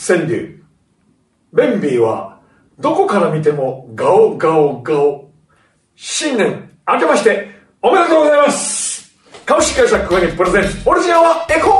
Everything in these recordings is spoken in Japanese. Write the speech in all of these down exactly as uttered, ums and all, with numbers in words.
川柳。ベンビーはどこから見てもガオガオガオ。新年明けましておめでとうございます。株式会社クガニプレゼンツオリジナルはエコ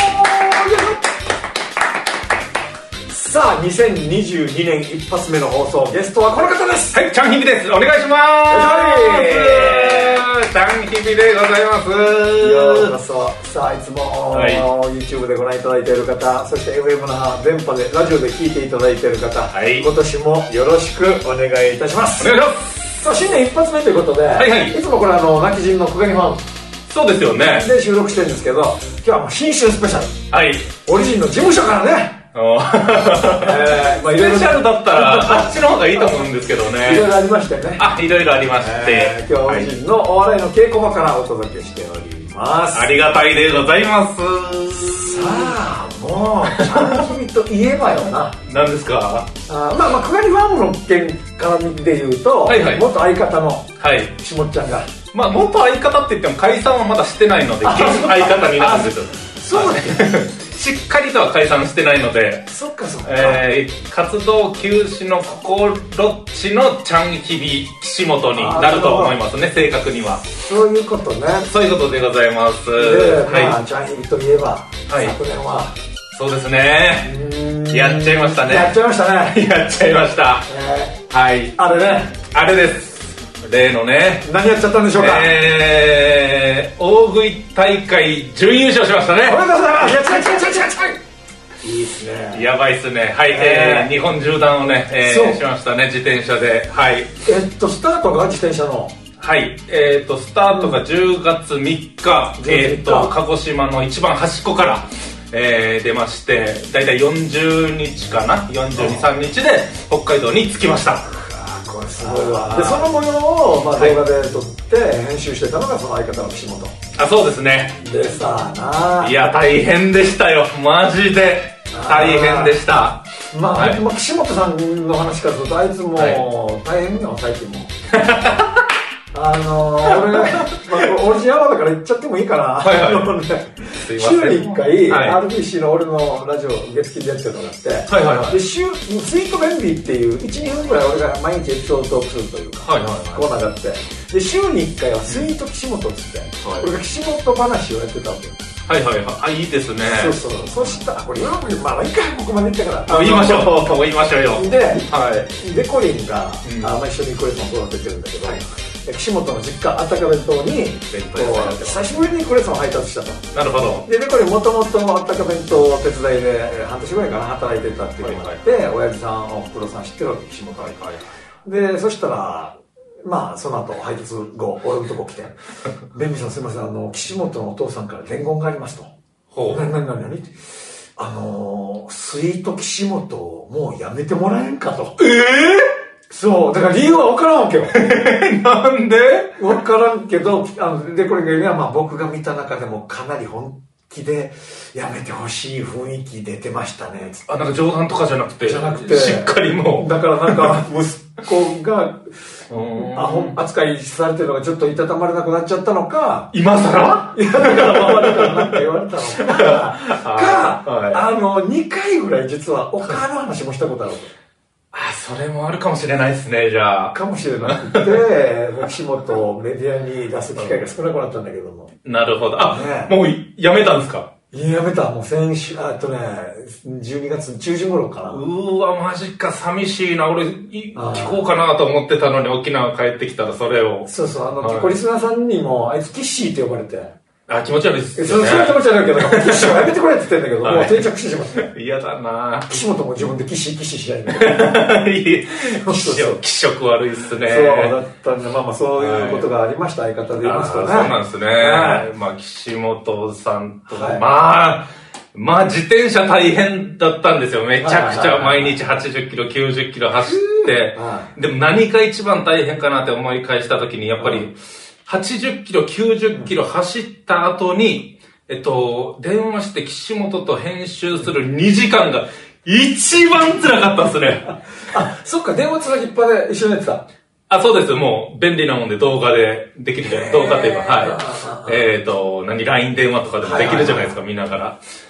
ー。さあにせんにじゅうにねん一発目の放送、ゲストはこの方です。 はい、チャンヒビです。お願いしまーす。チャンヒビでございます。 ようこそ。さあいつも、 はい、 YouTube でご覧いただいている方、そして エフエム の電波でラジオで聞いていただいている方、はい、今年もよろしくお願いいたします。 お願いします。 さあ新年一発目ということで、はいはい、いつもこれあの泣き人のクガニファンそうですよねで収録してるんですけど、今日はもう新春スペシャル、はい、オリジンの事務所からねえーまあ、スペシャルだったらあっちの方がいいと思うんですけどね。 いろいろありましてね。 あ、いろいろありまして、 えー、今日はオリジンのお笑いの稽古場からお届けしております。 ありがたいでございます。 さあもうチャンヒビといえばよな。 何ですか。 あまあまあクガニファームの件からで言うと、はいはい、元相方の下っちゃんが、はい、まあ元相方って言っても解散はまだしてないので現相方になるんですよ。 そうねしっかりとは解散してないので、 そっかそっか、 えー、活動休止の心地のチャンヒビ岸本になると思いますね、正確には。 そういうことね。 そういうことでございます。で、 まあ、はい、チャンヒビといえば、はい、昨年はそうですね、やっちゃいましたね。 やっちゃいましたね。 やっちゃいました、えー、はい、 あれね、 あれです。例のね、 何やっちゃったんでしょうか。 えー、大食い大会準優勝しましたね。 おめでとうございます。やっちゃいやっちゃいやっちゃいやっちゃい。いいっすね。 やばいっすね。はい、えー、日本縦断をね、えー、しましたね、自転車で。はい。 えっとスタートが自転車の、 はい、えっとスタートがじゅうがつみっか、うん、えっと鹿児島の一番端っこから、えー、出まして、だいたいよんじゅうにちかな、よんじゅうに、さんにちで北海道に着きました。 これすごいわ。でその模様を、まあ、動画で撮って編集してたのがその相方の岸本。 あ、そうですね。 でさあな、 いや大変でしたよ、マジで大変でした。 まあ、はい、まあ、岸本さんの話からするとあいつも大変よ、最近もあのー、俺が、まあ、オリジナルだから言っちゃってもいいかな。はいはい、週にいっかい、はい、アールビーシー の俺のラジオ月金でやってるのがあって、はいはいはい、で週スイートベンビーっていういち、にふんぐらい俺が毎日エピソードトークするというか、はいはいはい、コーナーがあって、で週にいっかいはスイート岸本っつって、はい、俺が岸本話をやってたわけよ。 はいはいはい、あ、いいですね。 そうそう、そしたらこれ今までまあいいか、ここまで言ったから言いましょう、言いましょうよ。 で、はい、でコリンが、うん、あまあ一緒にコレスの動画出てるんだけど、はい、岸本の実家あったか弁当に久しぶりにクレソン配達したと。 なるほど。 でこれもともとあったか弁当手伝いで半年ぐらいかな働いてたっていうのがあって、はいはい、親父さんおふくろさん知ってるわけ、岸本。はいはい、でそしたらまあその後配達後俺のとこ来て「ベンビさんすいません、あの岸本のお父さんから伝言があります」と。ほう。何何何何って、あのー、スイート岸本をもうやめてもらえんかと。 ええー、 そう、だから理由は分からんわけよ。 なんで分からんけど、あの、で、これが、まあ僕が見た中でもかなり本気でやめてほしい雰囲気出てましたね。 あ、なんか冗談とかじゃなくて、 じゃなくてしっかりもう。 だからなんか、息子が、アホ扱いされてるのがちょっといたたまれなくなっちゃったのか。 今更いや、だから周りからなんか言われたのか。か、はい、あの、にかいぐらい実はお母の話もしたことある。 あ、それもあるかもしれないですね、じゃあ。 かもしれなくて、岸本をメディアに出す機会が少なくなったんだけども。 なるほど。あ、ね、もうやめたんですか？ やめた。もう先週、あとね、じゅうにがつ中旬頃かな。 うーわ、マジか、寂しいな。俺、聞こうかなと思ってたのに、沖縄帰ってきたらそれを。 そうそう、あの、はい、リスナーさんにも、あいつキッシーって呼ばれて。 あ、気持ち悪いっすよね。 それは気持ち悪いけど、キッシーはやめてくれって言ってんだけど、はい、もう定着してしまって。 嫌だな。 岸本も自分でキッシーキッシーしないんだけど。気色悪いっすね。 そうだったんで、まあまあそういうことがありました、はい、相方で言いますとね。 そうなんですね。はい、まあ、岸本さんと、はい、まあ、まあ自転車大変だったんですよ。めちゃくちゃ毎日はちじゅっキロ、きゅうじゅっキロ走って。でも何が一番大変かなって思い返した時に、やっぱり、はちじゅっキロ、きゅうじゅっキロ走った後に、えっと、電話して岸本と編集するにじかんが一番辛かったですね。 あ、そっか、電話つなぎっぱで一緒にやってた。 あ、そうです。もう、便利なもんで動画でできるじゃない。動画っていうか、はい。えっと、何、ライン 電話とかでもできるじゃないですか、見ながら。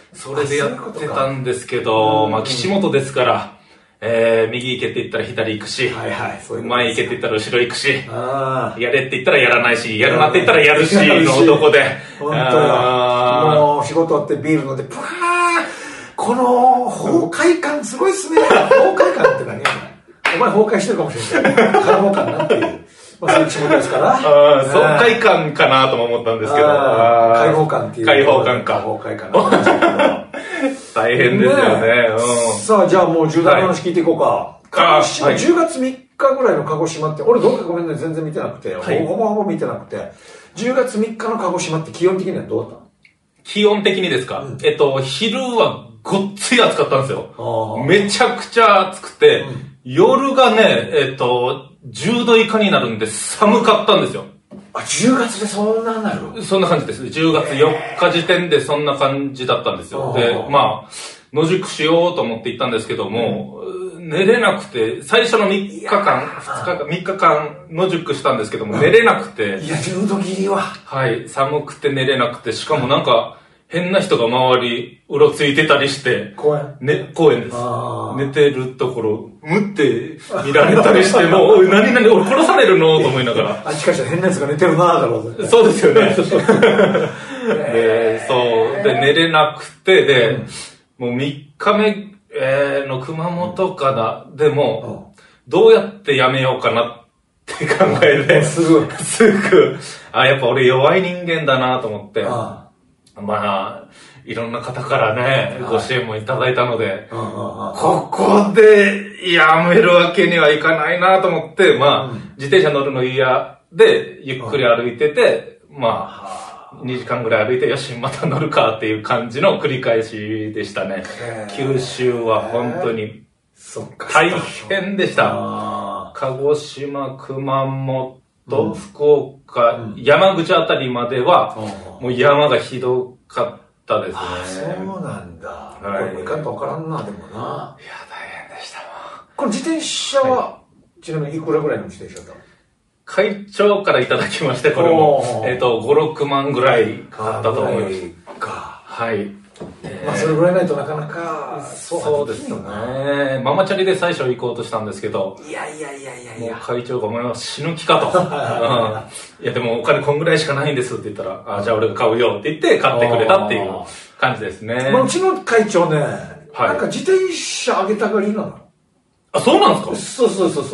それでやってたんですけど、まあ岸本ですから、えー、右行けって言ったら左行くし、はいはい、うう前行けって言ったら後ろ行くし、あやれって言ったらやらないし、やるなって言ったらやるしの男で。 本当や。もう仕事ってビール飲んで、ぷわーこの崩壊感すごいっすね。崩壊感って何お前崩壊してるかもしれない。開放感なっていう。まあそういう仕事ですから。 あ爽快感かなとも思ったんですけど。 開放感っていう。 開放感か。 崩壊感な。 大変ですよね。うん、 さあ、じゃあもう重大な話聞いていこうか。鹿児島、じゅうがつみっかぐらいの鹿児島って、俺どうかごめんね、全然見てなくて、はい、ほぼほぼ見てなくて、じゅうがつみっかの鹿児島って気温的にはどうだったの？ 気温的にですか、うん、えっと、昼はごっつい暑かったんですよ。めちゃくちゃ暑くて、うん、夜がね、えっと、じゅうど以下になるんで寒かったんですよ。 あ、じゅうがつでそんななる？ そんな感じです。じゅうがつよっか時点でそんな感じだったんですよ。で、まあ、野宿しようと思って行ったんですけども、うん、寝れなくて、最初のみっかかん、ふつかかん、みっかかん野宿したんですけども、寝れなくて。 いや、じゅうど切りは。 はい、寒くて寝れなくて、しかもなんか、変な人が周り、うろついてたりして、 公園ね、公園です。寝てるところ、むって見られたりして、もう、おい、何々、俺殺されるのと思いながら。 あ、しかし変な奴が寝てるなぁだろう。 そうですよね。で、そう。で、寝れなくて、で、うん、もうみっかめ、えー、の熊本かな。でも、うん、どうやってやめようかなって考えて、 すぐ、 すぐ、あ、やっぱ俺弱い人間だなと思って、ああまあ、いろんな方からね、はい、ご支援もいただいたので、ここでやめるわけにはいかないなと思って、まあ、うん、自転車乗るの嫌で、ゆっくり歩いてて、うん、まあ、にじかんぐらい歩いて、よし、また乗るかっていう感じの繰り返しでしたね。九州は本当に大変でした。鹿児島、熊本、うん、福岡、うん、山口あたりまでは、うん、もう山がひどかったですね。 あ、そうなんだ。はい、これもいかんとわからんな、でもな。いや、 大変でした。 これ自転車は、はい、ちなみにいくらぐらいの自転車だったの？ 会長からいただきまして、これも、えっと、ご、ろくまんぐらいかかったと思います。 か。 はい。 えー、まあそれぐらいないとなかなかそうですよね。ママチャリで最初行こうとしたんですけど、 いやいやいやいやいや、 もう会長がお前は死ぬ気かと、うん、いやでもお金こんぐらいしかないんですって言ったら、あ、じゃあ俺が買うよって言って買ってくれたっていう感じですね。 まあ、うちの会長ね、はい、なんか自転車あげたがりなの。 あ、そうなんですか？ そうそうそうそう。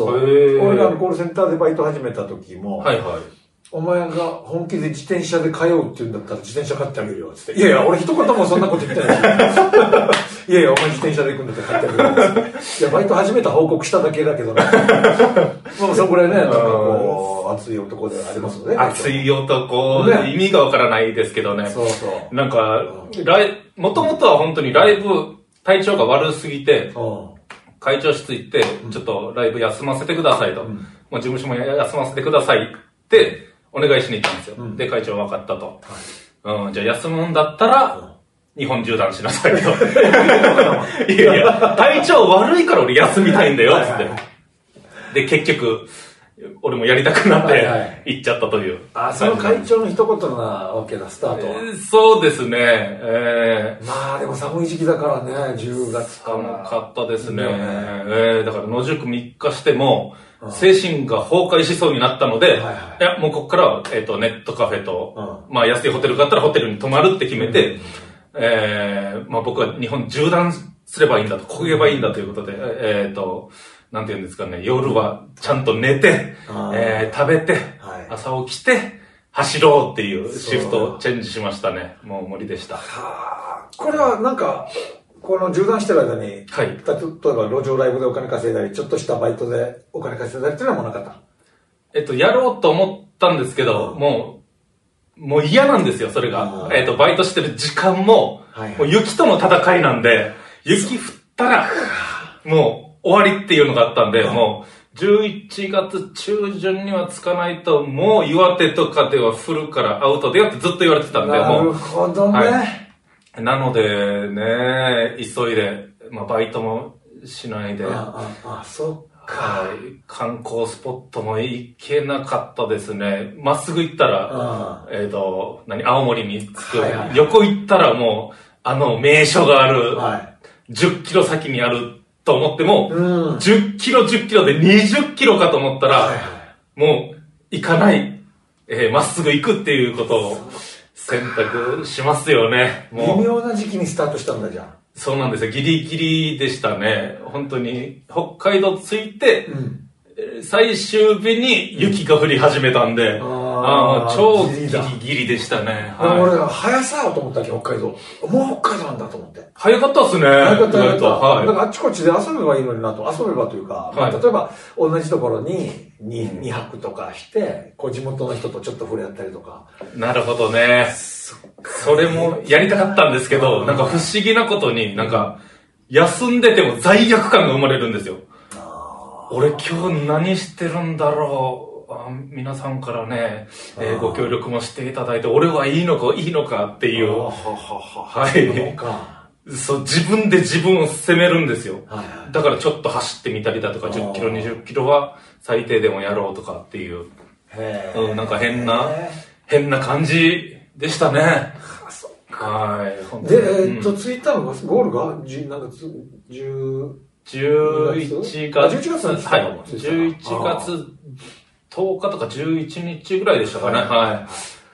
俺がコールセンターでバイト始めた時も、はいはい。お前が本気で自転車で通うって言うんだったら自転車買ってあげるよって言って。いやいや、俺一言もそんなこと言ってないし。いやいや、お前自転車で行くんだったら買ってあげるよって。いや、バイト始めた報告しただけだけどね。まあ、そこらね、なんかこう、熱い男でありますよね。 熱い男、ね、意味がわからないですけどね。そうそう。なんか、ライ、もともとは本当にライブ、体調が悪すぎて、会長室行って、ちょっとライブ休ませてくださいと。うん、もう事務所も休ませてくださいって、お願いしに行ったんですよ。うん、で、会長分かったと。はい、うん、じゃあ休むんだったら、日本縦断しなさいと。いやいや、体調悪いから俺休みたいんだよ、つって。で、結局、俺もやりたくなって行っちゃったという。 あ、その会長の一言なわけだ、スタートは。えー、そうですね。えー、まあでも寒い時期だからね、じゅうがつから。 寒かったですね。えー、だから野宿みっかしても、精神が崩壊しそうになったので、はいはい、いや、もうここからは、えっと、ネットカフェと、うん、まあ安いホテルがあったらホテルに泊まるって決めて、うん、えー、まあ僕は日本縦断すればいいんだと、漕げばいいんだということで、えっと、なんて言うんですかね、夜はちゃんと寝て、えー、食べて、はい、朝起きて、走ろうっていうシフトをチェンジしましたね。もう無理でした。 はこれはなんか、この縦断してる間に、はい、例えば路上ライブでお金稼いだり、ちょっとしたバイトでお金稼いだりっていうのはもうなかった？ えっと、やろうと思ったんですけど、うん、もう、もう嫌なんですよ、それが。えっと、バイトしてる時間も、はいはい、もう雪との戦いなんで、雪降ったら、もう終わりっていうのがあったんで、うん、もう、じゅういちがつ中旬には着かないと、もう岩手とかでは降るからアウトだよってずっと言われてたんで、 もう。なるほどね。はいなのでね、急いで、まあ、バイトもしないで、 ああ、あ、そっか。 観光スポットも行けなかったですね。まっすぐ行ったら、えっと、何、青森に着く。はいはい、横行ったらもう、 あの名所がある、 はい、 じゅっキロ先にあると思っても、 うん、 じゅっキロじゅっキロでにじゅっキロかと思ったら、はいはい、もう行かない、えー、まっすぐ行くっていうことを選択しますよね。 もう微妙な時期にスタートしたんだじゃん。 そうなんですよ。ギリギリでしたね。本当に北海道着いて、うん、最終日に雪が降り始めたんで、うん、ああ超ギリギリでしたね。 はい、俺は早さよと思ったっけ、北海道。もう北海道なんだと思って。 早かったっすね。 早かった早かった。はい、だからあっちこっちで遊べばいいのになと。遊べばというか、はい、まあ、例えば同じところに 2, にはくとかして、こう地元の人とちょっと触れ合ったりとか。 なるほどね。それもやりたかったんですけど、なんか不思議なことになんか休んでても罪悪感が生まれるんですよ。俺今日何してるんだろう。あ、皆さんからね、えー、ご協力もしていただいて、俺はいいのかいいのかっていう。はい。そう、自分で自分を責めるんですよ。はいはい、だからちょっと走ってみたりだとか、じゅっキロ、にじゅっキロは最低でもやろうとかっていう。へー、うん、なんか変な、変な感じ。でしたね。はい。 で、えー、っと、ツイッターのゴールが、なんか、じゅう、 じゅういちがつ。 じゅういちがつなんですか？はい。 じゅういちがつとおかとかじゅういちにちぐらいでしたかね。はい。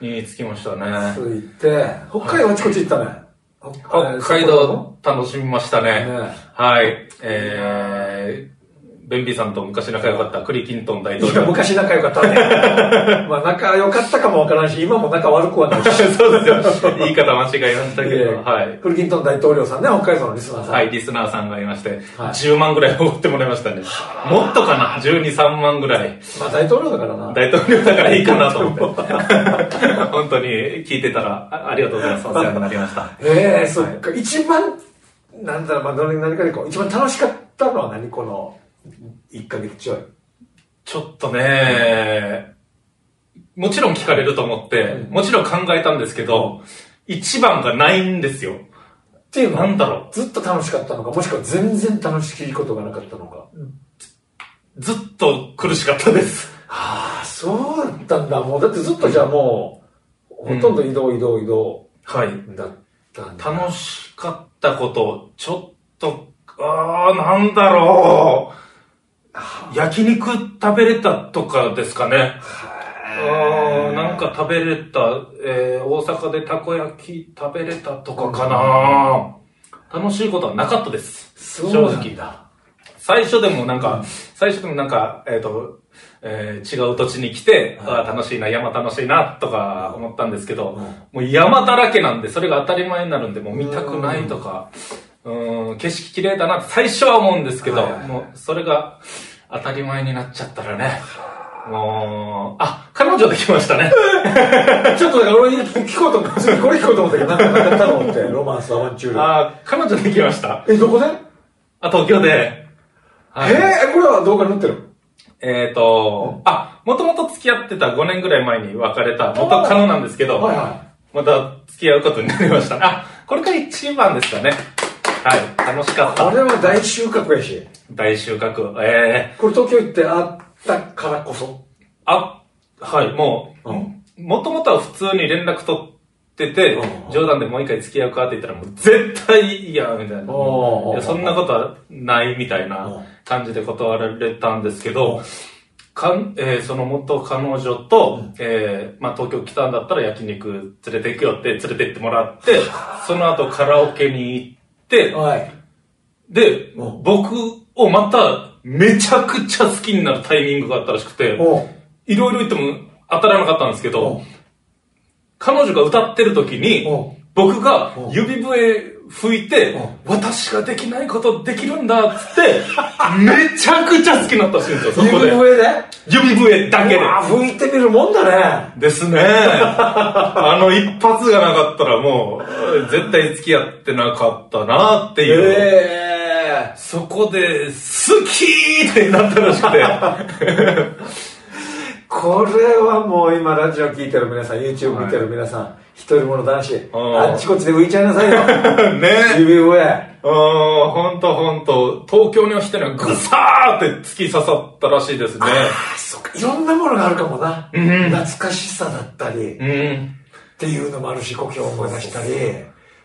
に着きましたね。 着いて、北海道あちこち行ったね。 北海道楽しみましたね。はい。えー、ベンビーさんと昔仲良かったクリキントン大統領。いや、 昔仲良かったね。まあ仲良かったかもわからんし、今も仲悪くはないし。 そうですよ。言い方間違いましたけど、はい。 クリキントン大統領さんね、北海道のリスナーさん。 はい、リスナーさんがいまして、はい、じゅうまんぐらいおごってもらいましたね。もっとかな ?じゅうに、さんまんぐらい。 まあ大統領だからな。 大統領だからいいかなと思って。本当に聞いてたら、あ, ありがとうございます。お世話になりました。 ええー、そっか。一番、なんだろう、まあ、何かでこう、一番楽しかったのは何この、いっかげつちょい。 ちょっとね、もちろん聞かれると思って、もちろん考えたんですけど、一番がないんですよ。 っていうのは、 なんだろう。ずっと楽しかったのか、もしくは全然楽しいことがなかったのか。 ずっと苦しかったです。 ああ、そうだったんだ。もう、だってずっとじゃあもう、ほとんど移動移動移動。 はい。 だったんだ。楽しかったこと、ちょっと、ああ、なんだろう。焼肉食べれたとかですかね。あなんか食べれた、えー、大阪でたこ焼き食べれたとかかな、うん、楽しいことはなかったです。正直。最初でもなんか、うん、最初でもなんか、えっ、ー、と、えー、違う土地に来て、うん、あ楽しいな、山楽しいな、とか思ったんですけど、うん、もう山だらけなんで、それが当たり前になるんで、もう見たくないとか、うん、景色綺麗だなって最初は思うんですけど、はいはいはい、もうそれが当たり前になっちゃったらね、もう、あ、彼女できましたね。 ちょっとだから俺聞こうと思って、これ聞こうと思ったけど、なんかなかったのって、ロマンス、アバンチュール。 あ、彼女できました。 え、どこで？ あ、東京で。 はい、えー、これは動画に載ってる？ えーと、うん、あ、もともと付き合ってたごねんぐらい前に別れた元カノなんですけど、はいはい、また付き合うことになりました。あ、これが一番ですかね。はい、楽しかった。 これは大収穫やし。 大収穫。えー。これ東京行ってあったからこそ。 あ、はい、もう、もともとは普通に連絡取ってて、うん、冗談でもう一回付き合うかって言ったらもう絶対嫌みたいな。いやそんなことはないみたいな感じで断られたんですけど、かんえー、その元彼女と、うんえーまあ、東京来たんだったら焼肉連れて行くよって連れて行ってもらって、その後カラオケに行って、はい、で、うん、僕をまためちゃくちゃ好きになるタイミングがあったらしくて、いろいろ言っても当たらなかったんですけど、彼女が歌ってる時に、僕が指笛吹いて、私ができないことできるんだっつって、めちゃくちゃ好きになったらしいんですよ、そこで。 指笛で？ 指笛だけで。 吹いてみるもんだね。 ですね。あの一発がなかったらもう、絶対付き合ってなかったなっていう。えー、そこで、好きーってなったらしくて。 これはもう今ラジオ聞いてる皆さん、YouTube 見てる皆さん、はい、一人者男子、あっちこっちで浮いちゃいなさいよ。ね指笛。ああ、ほんとほんと。東京には人にはぐさーって突き刺さったらしいですね。 ああ、そっか。いろんなものがあるかもな。うん、懐かしさだったり、うん、っていうのもあるし、故郷を思い出したり。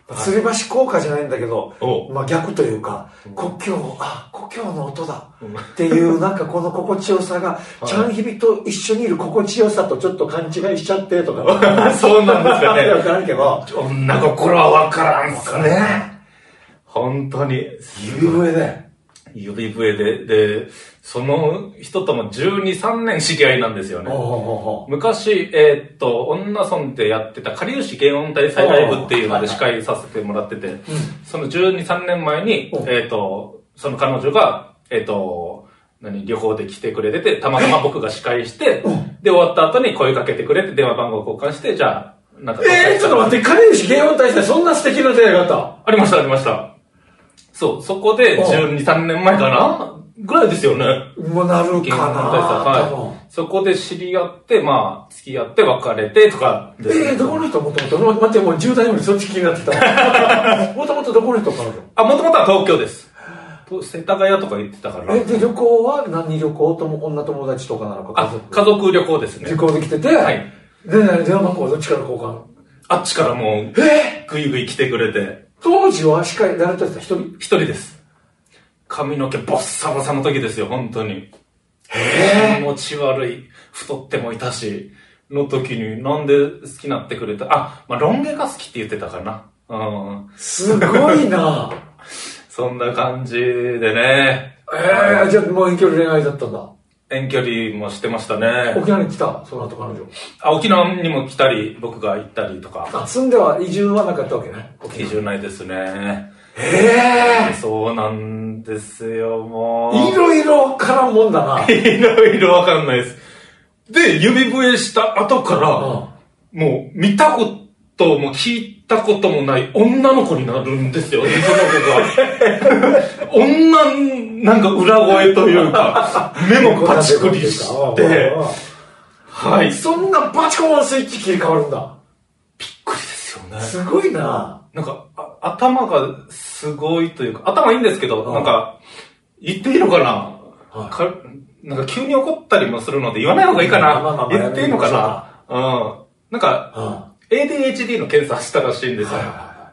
吊り橋効果じゃないんだけど、まあ逆というか、故郷、あ、故郷の音だっていう、なんかこの心地よさが、チャンヒビと一緒にいる心地よさとちょっと勘違いしちゃってとか。 そうなんですかね。 わからんけど。 女心はわからんすかね。本当に。 指笛で。 指笛で、で、その人ともじゅうに、さんねん知り合いなんですよね。昔、えー、っと、女村でやってた、かりゆし原音大祭ライブっていうので司会させてもらってて、そのじゅうに、さんねんまえに、えー、っと、その彼女が、えー、っと、何、旅行で来てくれてて、たまたま僕が司会して、で、終わった後に声かけてくれて、電話番号交換して、じゃあ、なんか。 えー、ちょっと待って、かりゆし原音大祭そんな素敵な出会いがあった？ ありました、ありました。そう、そこでじゅうに、さんねんまえかなぐらいですよね。 もうなるかな。 はい。そこで知り合って、まあ、付き合って別れてとかです、ね。えー、どこの人もともと待って、もうじゅう代よりそっち気になってた。もともとどこの人かな？ あ、もともとは東京です。世田谷とか言ってたから。 え、で、旅行は何旅行とも、女友達とかなのか家族？あ、家族旅行ですね。 旅行で来てて、はい。で、電話番号はどっちから交換？ あっちからもう、 えー、ぐいぐい来てくれて。 当時は司会、誰とやってた？一人？ 一人です。髪の毛ボッサボサの時ですよ、本当に。 へ気持ち悪い。太ってもいたし、の時になんで好きになってくれた？あ、まあ、ロン毛が好きって言ってたかな。うん。 すごいなそんな感じでね。 えー、じゃあもう遠距離恋愛だったんだ。 遠距離もしてましたね。 沖縄に来た、その後彼女。 あ、沖縄にも来たり、僕が行ったりとか。 あ、住んでは移住はなかったわけね。 移住ないですね。 へえー。 そうなんですよ、もう。 いろいろ絡むもんだな。 いろいろわかんないです。で、指笛した後から、うん、もう見たことも聞いたこともない女の子になるんですよね、その子が。女、なんか裏声というか、目もパチクリして、はい。 そんなバチコーンスイッチ切り替わるんだ。 びっくりですよね。 すごいな。 なんか、あ頭がすごいというか、頭いいんですけど、なんか、言っていいのかな、はい、かなんか急に怒ったりもするので言わない方がいいかな、まあまあ、言っていいのかな、うん。なんか、エーディーエイチディー の検査したらしいんですよ。はいはいはい、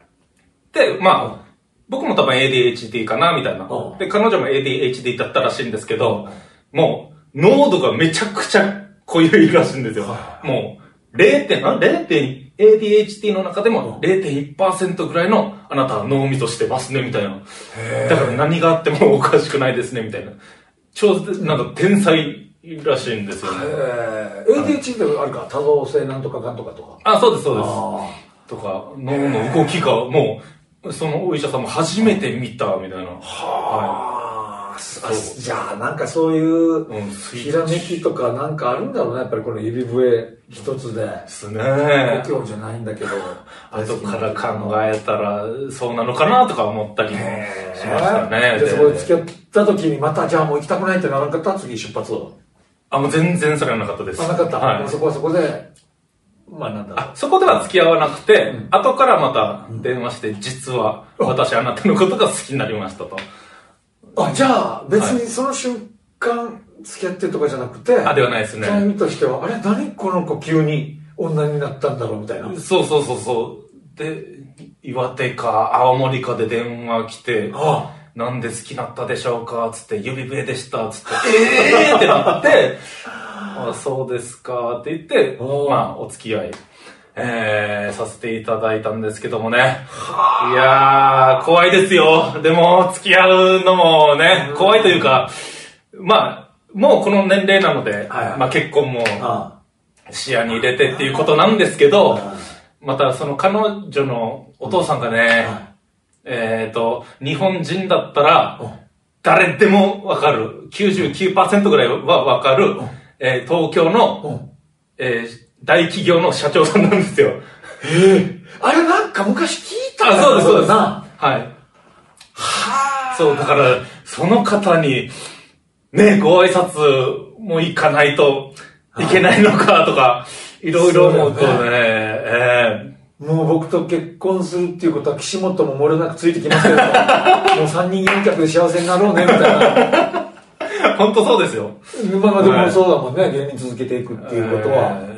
で、まあ、僕も多分 エーディーエイチディー かなみたいな。で、彼女も エーディーエイチディー だったらしいんですけど、もう、濃度がめちゃくちゃ濃いらしいんですよ。もう、れいてん、あ れいてん、エーディーエイチディー の中でも れいてんいちパーセント ぐらいのあなたは脳みそしてますね、みたいな。だから何があってもおかしくないですね、みたいな。超、なんか天才らしいんですよね。 エーディーエイチディー ってあるか多動性なんとかかんとかとか。 あ、そうです、そうです。とか、脳の動きがもう、そのお医者さんも初めて見た、みたいな。 はぁ。じゃあ、なんかそういう、ひらめきとかなんかあるんだろうね。やっぱりこの指笛一つで。 ですね。 故郷じゃないんだけど。 後から考えたら、そうなのかなとか思ったりもしましたね。 で、そこで付き合った時にまた、じゃあもう行きたくないってならなかった？次出発を。 あ、もう全然それはなかったです。 あ、なかった。はい、もうそこはそこで、まあなんだあ、そこでは付き合わなくて、うん、後からまた電話して、実は私あなたのことが好きになりましたと。 あ、じゃあ別にその瞬間付き合ってるとかじゃなくて、 あ、ではないですね。 そういう意味としては、あれ何この子急に女になったんだろうみたいな。 そうそうそうそう。で、岩手か青森かで電話来て、ああなんで好きになったでしょうかつって、指笛でしたつって、えーってなって、あ、そうですかって言って、まあお付き合い。えー、させていただいたんですけどもね。いやー、怖いですよ。でも、付き合うのもね、怖いというか、まあ、もうこの年齢なので、はいはい、まあ結婚も視野に入れてっていうことなんですけど、またその彼女のお父さんがね、えーと、日本人だったら、誰でもわかる、きゅうじゅうきゅうパーセント ぐらいはわかる、えー、東京の、えー大企業の社長さんなんですよ。 へえ。あれなんか昔聞いたあ、そうです、そうです。 はい。 はあ。そう、だから、その方に、ね、ご挨拶も行かないといけないのかとか、いろいろ思うとね、えー、もう僕と結婚するっていうことは岸本も漏れなくついてきますけど、もう三人四脚で幸せになろうね、みたいな。 本当そうですよ。 まあでもそうだもんね、芸人続けていくっていうことは。 えー、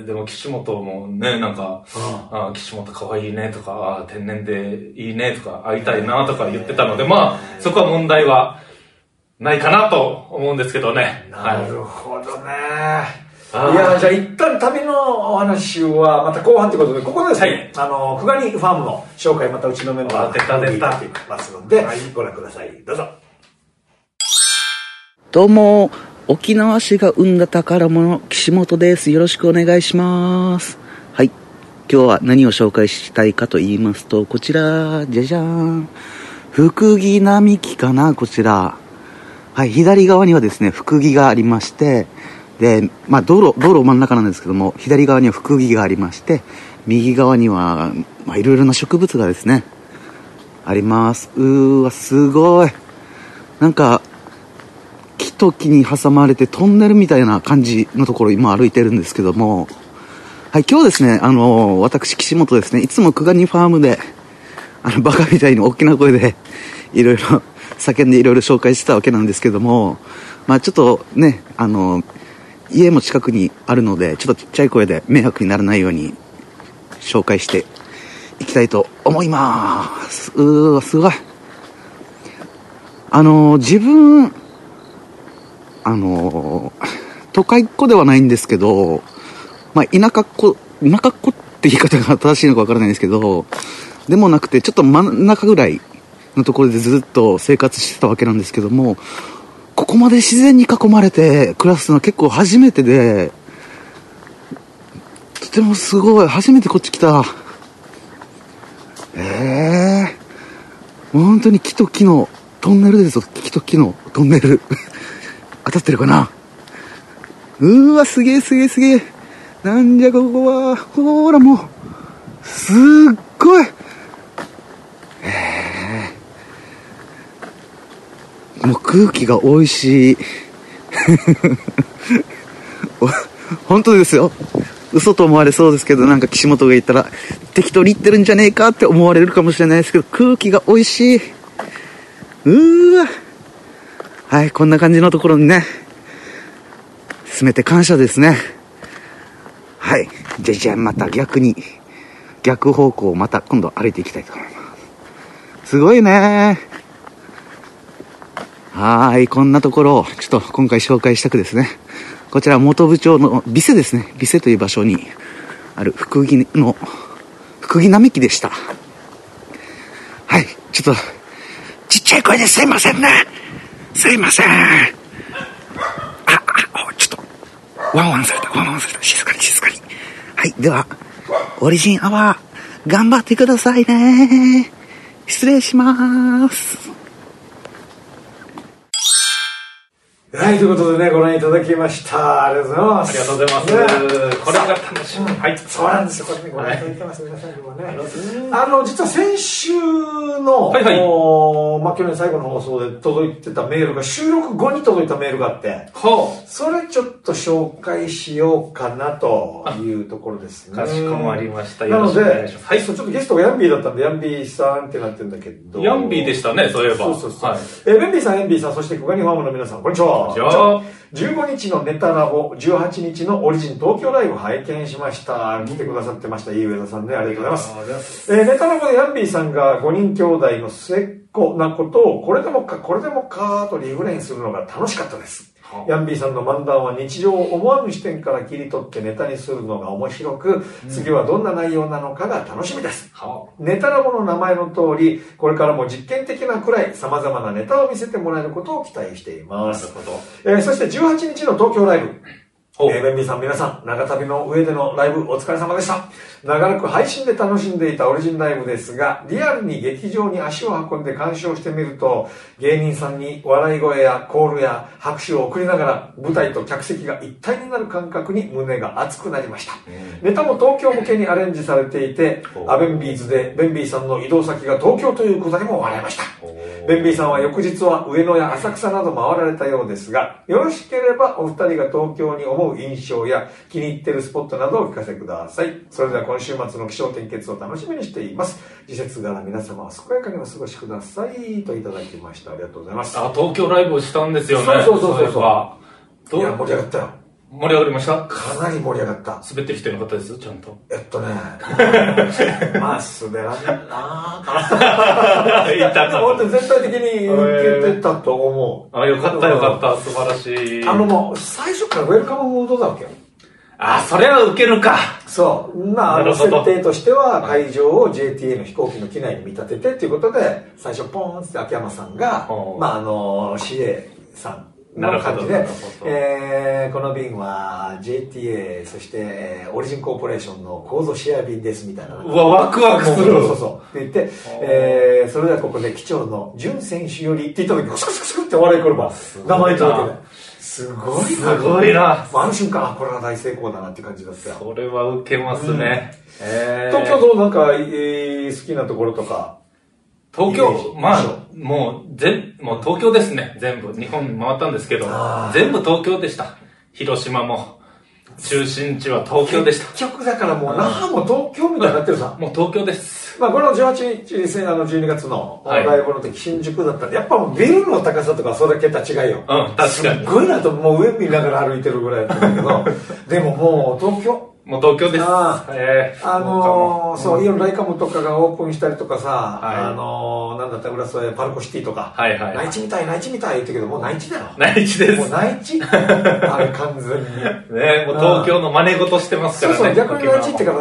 でも岸本もね、なんか、あ岸本可愛いねとか、天然でいいねとか、会いたいなとか言ってたので、まあ、そこは問題はないかなと思うんですけどね。 なるほどね。いや、じゃあ一旦旅のお話はまた後半ということで、ここでですね、はい、あの、久我にファームの紹介、またうちのメンバーで出た出たますので、はい、ご覧ください。どうぞ。 どうも、沖縄市が生んだ宝物、岸本です。よろしくお願いします。はい。今日は何を紹介したいかと言いますと、こちら、じゃじゃーん。福木並木かな、こちら。はい、左側にはですね、福木がありまして、で、まあ、道路、道路真ん中なんですけども、左側には福木がありまして、右側には、まあ、いろいろな植物がですね、あります。うーわ、すごい。なんか、木と木に挟まれてトンネルみたいな感じのところを今歩いてるんですけども、はい、今日ですね、あの、私、岸本ですね、いつも久我にファームで、あの、バカみたいに大きな声で、いろいろ、叫んでいろいろ紹介してたわけなんですけども、まあちょっとね、あの、家も近くにあるので、ちょっとちっちゃい声で迷惑にならないように紹介していきたいと思います。うー、すごい。あの、自分、あの、都会っ子ではないんですけど、まあ田舎っ子、田舎っ子って言い方が正しいのかわからないんですけど、でもなくて、ちょっと真ん中ぐらいのところでずっと生活してたわけなんですけども、ここまで自然に囲まれて暮らすのは結構初めてで、とてもすごい、初めてこっち来た。ええー、本当に木と木のトンネルですよ。木と木のトンネル。当たってるかな。うーわ、すげえすげえすげえ。なんじゃここは。ほーらもう、すっごい。もう空気が美味しい。本当ですよ。嘘と思われそうですけど、なんか岸本が言ったら適当に言ってるんじゃねえかって思われるかもしれないですけど、空気が美味しい。うーわ。はい、こんな感じのところにね、住めて感謝ですね。はい。じゃじゃまた逆に、逆方向をまた今度歩いていきたいと思います。すごいね。はーい、こんなところをちょっと今回紹介したくですね。こちら本部町のビセですね。ビセという場所にある福木の、福木並木でした。はい、ちょっと、ちっちゃい声ですいませんね。すいません。あ、あ、ちょっと、ワンワンされた、ワンワンされた。静かに静かに。はい、では、オリジンアワー、頑張ってくださいね。失礼します。 はい、ということでね、ご覧いただきました。ありがとうございます。 ありがとうございます。ね、これが楽しみ。はい。 そうなんですよ。これね、ご覧いただいてます。はい、皆さんにもね。あの、実は先週の、はいはい、まあ、去年最後の放送で届いてたメールが、収録後に届いたメールがあって、はあ、それちょっと紹介しようかなというところですね。 かしこまりました。 なので、はい、ちょっとゲストがヤンビーだったんで、ヤンビーさんってなってるんだけど。 ヤンビーでしたね、そういえば。 そうそうそう。はい、えー、ベンビーさん、ヤンビーさん、そして久我にファームの皆さん、こんにちは。 じゃあじゅうごにちのネタラボ、じゅうはちにちのオリジン東京ライブ拝見しました。来てくださってました。いい上田さんね、ありがとうございます。えー、ネタラボでヤンビーさんがごにん兄弟の末っ子なことを、これでもか、これでもかとリフレインするのが楽しかったです。ヤンビーさんの漫談は日常を思わぬ視点から切り取ってネタにするのが面白く、次はどんな内容なのかが楽しみです。うん、ネタラボの名前の通り、これからも実験的なくらい様々なネタを見せてもらえることを期待しています。なるほど。えー、そしてじゅうはちにちの東京ライブ。えー、ベンビーさん皆さん、長旅の上でのライブお疲れ様でした。長らく配信で楽しんでいたオリジンライブですが、リアルに劇場に足を運んで鑑賞してみると、芸人さんに笑い声やコールや拍手を送りながら、舞台と客席が一体になる感覚に胸が熱くなりました。ネタも東京向けにアレンジされていて、アベンビーズでベンビーさんの移動先が東京ということにも笑いました。ベンビーさんは翌日は上野や浅草など回られたようですが、よろしければお二人が東京に思う印象や気に入っているスポットなどをお聞かせください。それでは今週末の気象点結を楽しみにしています。時節柄皆様は健やかにお過ごしくださいといただきました。ありがとうございます。 あ、東京ライブをしたんですよね。 そうそうそうそう。いや、盛り上がったよ。 盛り上がりました？ かなり盛り上がった。 滑ってる人いなかったですちゃんと。 えっとね、まあ滑らんなぁ。いたか。本当に絶対的に受けてたと思う。あ、よかったよかった。素晴らしい。 あのもう、最初からウェルカムムードだわけよ。 あ、それは受けるか。 そう。まあ、あの設定としては、会場を ジェーティーエー の飛行機の機内に見立ててっていうことで、最初ポーンって秋山さんが、まあ、あの、シーエー さん。の感じで、えー、この便は ジェーティーエー、そしてオリジンコーポレーションの構造シェア便ですみたいな。 うわ、ワクワクする。 そうそうそう。って言って、えー、それではここで機長の準選手よりって言った時に、クスクスクスクって笑い転ば、名前言ったわけで。すごいな。 すごいな。 あの瞬間、これは大成功だなって感じだったよ。 それは受けますね。 うんえー、東京都なんか、えー、好きなところとか。 東京、まあ、もう、全、もう東京ですね、全部。日本回ったんですけど、全部東京でした。広島も、中心地は東京でした。 結局だからもう、那覇も東京みたいになってるさ。 もう東京です。 まあ、このじゅうはちにち、あの、じゅうにがつのライブの時、新宿だったんで、やっぱもうビルの高さとかそれだけ違いよ。 うん、確かに。すごいなと、もう上見ながら歩いてるぐらいだったんだけど、でももう東京。 もう東京です。 あ、えー、あのー、そう、イオンライカムとかがオープンしたりとかさ、はい、あのー、なんだったら浦添パルコシティとか、はいはい、内地みたい、内地みたい言ってるけど、もう内地だよ。 内地です。 もう内地あれ完全に。 ねもう東京の真似事してますからね。 そうそう、逆に内地ってから、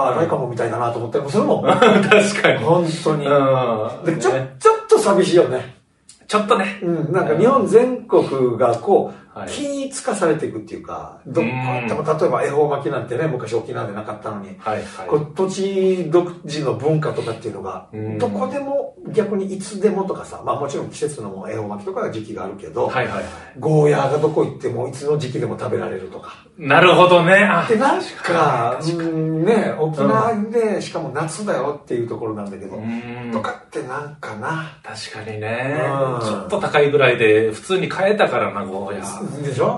ライカムみたいだなと思ったりもするもん。 確かに。 本当に。で、ちょ、ちょっと寂しいよね。 ちょっとね。 うん、なんか日本全国がこう、はい、均一化されていくっていうか、どこでも例えば恵方巻きなんてね、昔沖縄でなかったのに、はいはい、こう土地独自の文化とかっていうのが、どこでも逆にいつでもとかさ、まあもちろん季節のも恵方巻きとかが時期があるけど、はいはいはい、ゴーヤーがどこ行ってもいつの時期でも食べられるとか。 なるほどね。あで、なんか、うんね、沖縄で、しかも夏だよっていうところなんだけど、とかってなんかな。 確かにね。ちょっと高いぐらいで、普通に買えたからな、ゴーヤー。 でしょ、うん、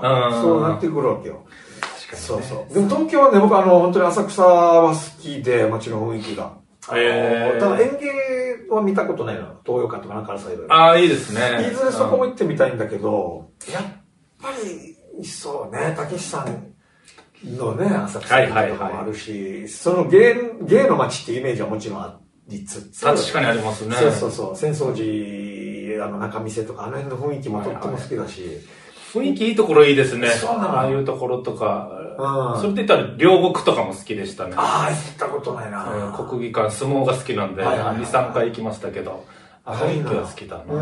そうなってくるわけよ。確かに、ね。そうそう。でも東京はね、僕あの、本当に浅草は好きで、街の雰囲気が。えー、ただ園芸は見たことないの。東洋館とかなんかあるサイドで。 ああ、いいですね。 いずれそこも行ってみたいんだけど、やっぱり、そうね、たけしさんのね、浅草とかもあるし、はいはいはい、その芸、芸の街っていうイメージはもちろんありつつ。 確かにありますね。 そうそうそう。浅草寺、あの中見世とか、あの辺の雰囲気もとっても好きだし。はいはい雰囲気いいところいいですね。 そうなの。 ああいうところとか。うん。それで言ったら、両国とかも好きでしたね。 ああ、行ったことないな。 国技館、相撲が好きなんで、に、さんかい行きましたけど、雰囲気が好きだな。 うん。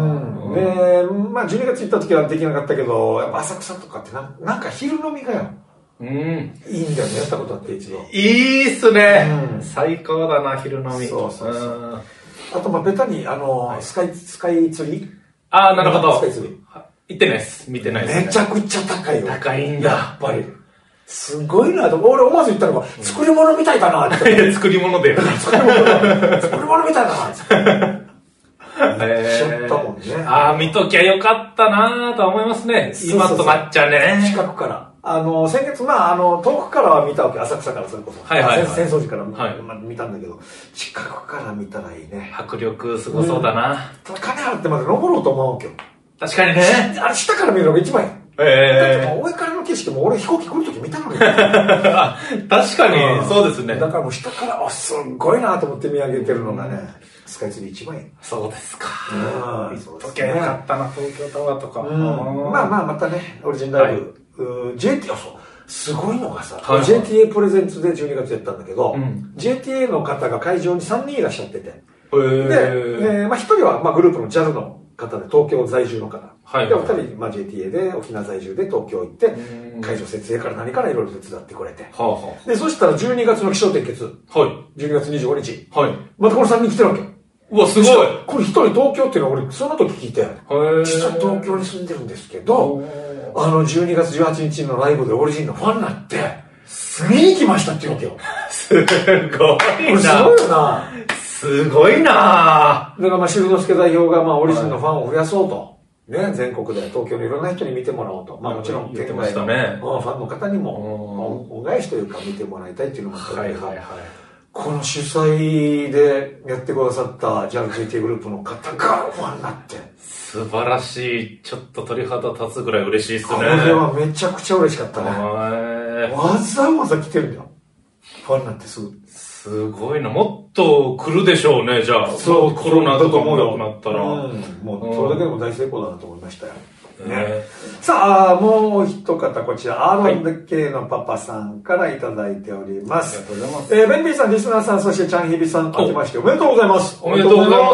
で、まあ、じゅうにがつ行った時はできなかったけど、やっぱ浅草とかってな、なんか昼飲みがよ。うん。いいんだよね、やったことあって一度。 いいっすね。最高だな、昼飲み。 そうそうそう。あと、まあ、ベタに、あの、スカイ、スカイツリー。 ああ、なるほど。 スカイツリー。 行ってないです。見てないです、 ね。めちゃくちゃ高いよ。 高いんだ。 やっぱり。すごいなと。俺思わず言ったのが、作り物みたいだなって。 いや、作り物で。 作り物だ。作り物みたいだなって。 えしょったもんね。 ああ、見ときゃよかったなと思いますね。今と抹茶ね。 近くから。あの、先月、まあ、あの、遠くからは見たわけ。浅草からそれこそ。はいはい、はい。浅草寺から、はい、まあ、見たんだけど、近くから見たらいいね。 迫力すごそうだな。 ただ金払ってまで登ろうと思うわけよ。 確かにね。 あれ下から見るのが一番いい。ええー。だってもう上からの景色も俺飛行機来るとき見たのに。確かに、そうですね。 だからもう下から、あ、すっごいなと思って見上げてるのがね、スカイツリー一番いい。 そうですか。うん。そうですね。よかったな、東京タワーとか。 まあまあ、またね、オリジンライブ。ジェーティー、あ、そう。すごいのがさ、ジェーティーエー プレゼンツでじゅうにがつやったんだけど、ジェーティーエー の方が会場にさんにんいらっしゃってて。で、まあひとりはまあグループの ジャル の方で東京在住の方。はい、で、お二人、まあ ジェーティーエー で沖縄在住で東京行って、会場設営から何からいろいろ手伝ってくれて。はあはあ、で、そしたらじゅうにがつの気象点結。はい。じゅうにがつにじゅうごにち。はい。またこのさんにん来てるわけ。 うわ、すごい。 これ一人東京っていうのは俺、その時聞いて、実は東京に住んでるんですけど、あの、じゅうにがつじゅうはちにちのライブでオリジンのファンになって、見に来ましたって言うわけよ。 すごいな。これすごいよな。 すごいな。だからまあ、修之助代表がまあ、オリジンのファンを増やそうと。ね、全国で東京のいろんな人に見てもらおうと。まあもちろん、県外の、ね、ファンの方にも、恩返しというか見てもらいたいっていうのもあったんだけど、この主催でやってくださった ジャル ジェーティー グループの方がファンになって。 素晴らしい。ちょっと鳥肌立つぐらい嬉しいですね。これはめちゃくちゃ嬉しかったね。わざわざ来てるんだよ。ファンになってすぐ。 すごいな。もっと来るでしょうね、じゃあ。そう、コロナとかもなくなったら。 うん、もうそれだけでも大成功だなと思いましたよ。ね、さあ、もう一方、こちら、アールワンケー のパパさんからいただいております。ありがとうございます。えー、ベンビーさん、リスナーさん、そしてチャンヒビさん、あけましておめでとうございます。 おめでとうございます。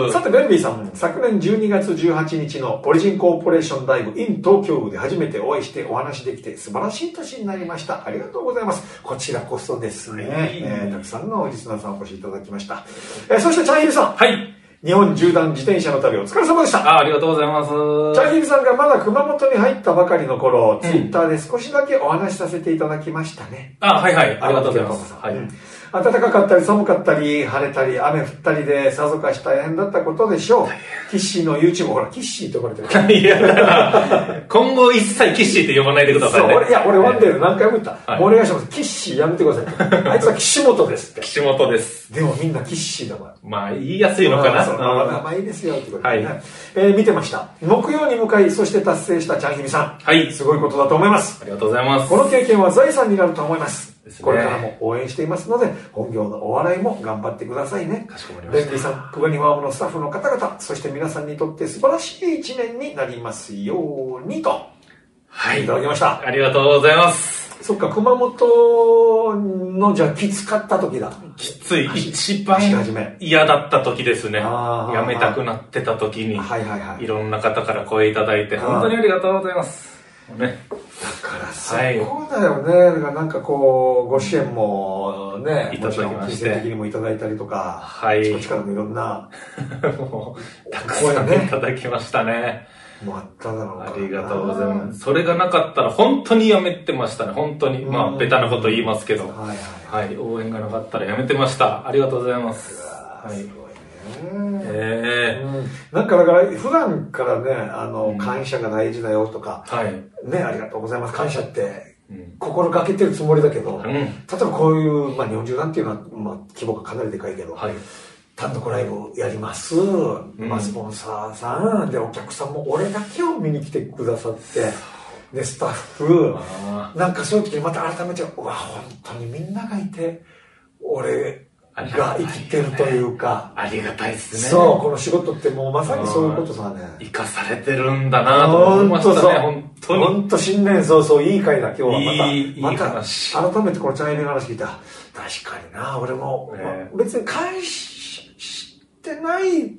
さて、ベンビーさん、昨年じゅうにがつじゅうはちにちのオリジンコーポレーションライブ in 東京部で初めてお会いしてお話できて素晴らしい年になりました。ありがとうございます。こちらこそですね。はい、えー、たくさんのリスナーさんお越しいただきました。えー、そしてチャンヒビさん。 はい。 日本縦断自転車の旅お疲れ様でした。 あ、ありがとうございます。 チャンヒビさんがまだ熊本に入ったばかりの頃、うん、ツイッターで少しだけお話しさせていただきましたね。 あ、はいはい。ありがとうございます。はい。 暖かかったり寒かったり晴れたり雨降ったりでさぞかし大変だったことでしょう。キッシーの YouTube、 ほらキッシーって呼ばれてる。いや、今後一切キッシーって呼ばないでくださいね。 そう、俺、いや、俺ワンデール何回も言った。はい、もうお願いします。キッシーやめてください。あいつは岸本ですって。 岸本です。 でもみんなキッシーだから。 まあ、言いやすいのかな。 そう、まあいいですよってことでね。はい、えー、見てました。木曜に向かい、そして達成したチャンヒビさん。 はい。 すごいことだと思います。 ありがとうございます。 この経験は財産になると思います。これからも応援していますので、本業のお笑いも頑張ってくださいね。 かしこまりました。 ベンビーさん、クガニファームのスタッフの方々、そして皆さんにとって素晴らしい一年になりますようにと。 はい。 いただきました。 ありがとうございます。 そっか、熊本の、じゃあきつかった時だ。 きつい。一番嫌だった時ですね。やめたくなってた時に、はいはいはい。いろんな方から声いただいて、本当にありがとうございます。ね。 だからそうだよね、はい、だからなんかこうご支援もね、 いただきまして、 金銭的にもいただいたりとか、 はい、 こっちからもいろんなもうたくさんいただきましたね。 もうあっただろうな。 ありがとうございます。それがなかったら本当にやめてましたね。本当にまあベタなこと言いますけど、はいはい、はい、応援がなかったらやめてました。ありがとうございます。はい。 えーうん、なんかだから普段からね、あの、うん、感謝が大事だよとか、はい、ね、ありがとうございます、感謝って、うん、心がけてるつもりだけど、うん、例えばこういう、まあ、日本縦断っていうのは、まあ、規模がかなりでかいけど、はい、単独ライブやります、うん、まあ、スポンサーさんでお客さんも俺だけを見に来てくださってでスタッフなんかそういう時にまた改めてうわ本当にみんながいて俺が生きてるというか、 ありがたいですね。 そう、この仕事ってもうまさにそういうことさね。 生かされてるんだなと思いましたね、本当に。 本当新年早々いい回だ、今日はまた。 いい、また、 また改めてこのチャンネルの話聞いた。確かにな、俺も、まあ、別に感謝してない、うん、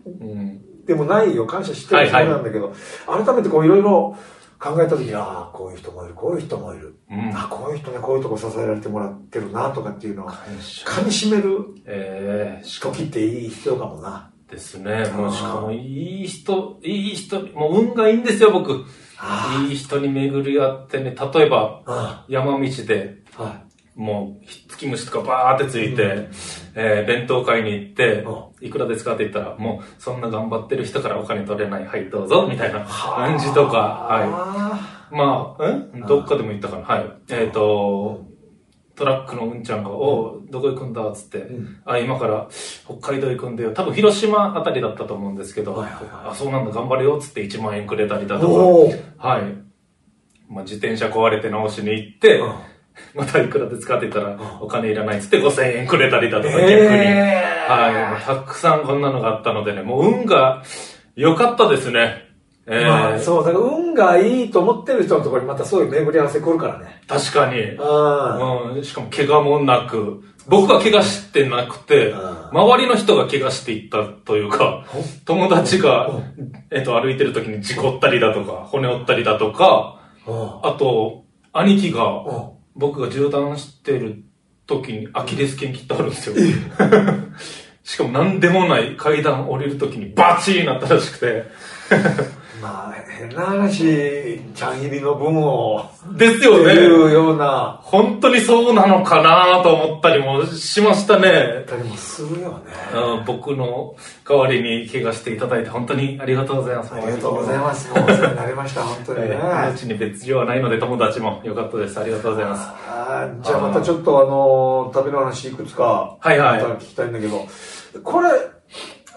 でもないよ、感謝してるつもりなんだけど、はいはい、改めてこういろいろ考えた時に、ああ、こういう人もいる、こういう人もいる。うん、あこういう人ね、こういうとこ支えられてもらってるなとかっていうのを、かみしめる時っていい人かもな。 ですね。もうしかもいい人、いい人、もう運がいいんですよ、僕。いい人に巡り合ってね、例えば、山道で、はい、もう、ひっつき虫とかバーってついて、うん、えー、弁当買いに行って、いくらですかって言ったら、もう、そんな頑張ってる人からお金取れない、はい、どうぞ、みたいな感じとか、はい。まあ、んどっかでも言ったかな、はい。えっ、ー、と、トラックのうんちゃんが、おどこ行くんだっつって、うん、あ、今から北海道行くんだよ。多分広島あたりだったと思うんですけど、はいはいはい、あ、そうなんだ、頑張れよっつっていちまんえんくれたりだとか、はい。まあ、自転車壊れて直しに行って、うん、またいくらですかって言ったら、お金いらないっつってごせんえんくれたりだとか、逆に。はい。たくさんこんなのがあったのでね、もう運が良かったですね。 えー、まあ、そう、だから運がいいと思ってる人のところにまたそういう巡り合わせ来るからね。 確かに。うん。しかも怪我もなく、僕は怪我してなくて、周りの人が怪我していったというか、友達が、えっと、歩いてる時に事故ったりだとか、骨折ったりだとか、あと、兄貴が、僕が縦断してる時にアキレス腱切ってあるんですよ。しかも何でもない階段降りる時にバチーなったらしくて。 まあ、変な話、ちゃん入りの分を。 ですよね。 いうような。 本当にそうなのかなと思ったりもしましたね。 たりもするよね。 うん、僕の代わりに怪我していただいて本当にありがとうございます。 ありがとうございます。もうお世話になりました、本当にね。 命に別状はないので友達もよかったです。ありがとうございます。 あじゃあまたちょっとあの、旅の話いくつか、はいはい。また聞きたいんだけど、これ、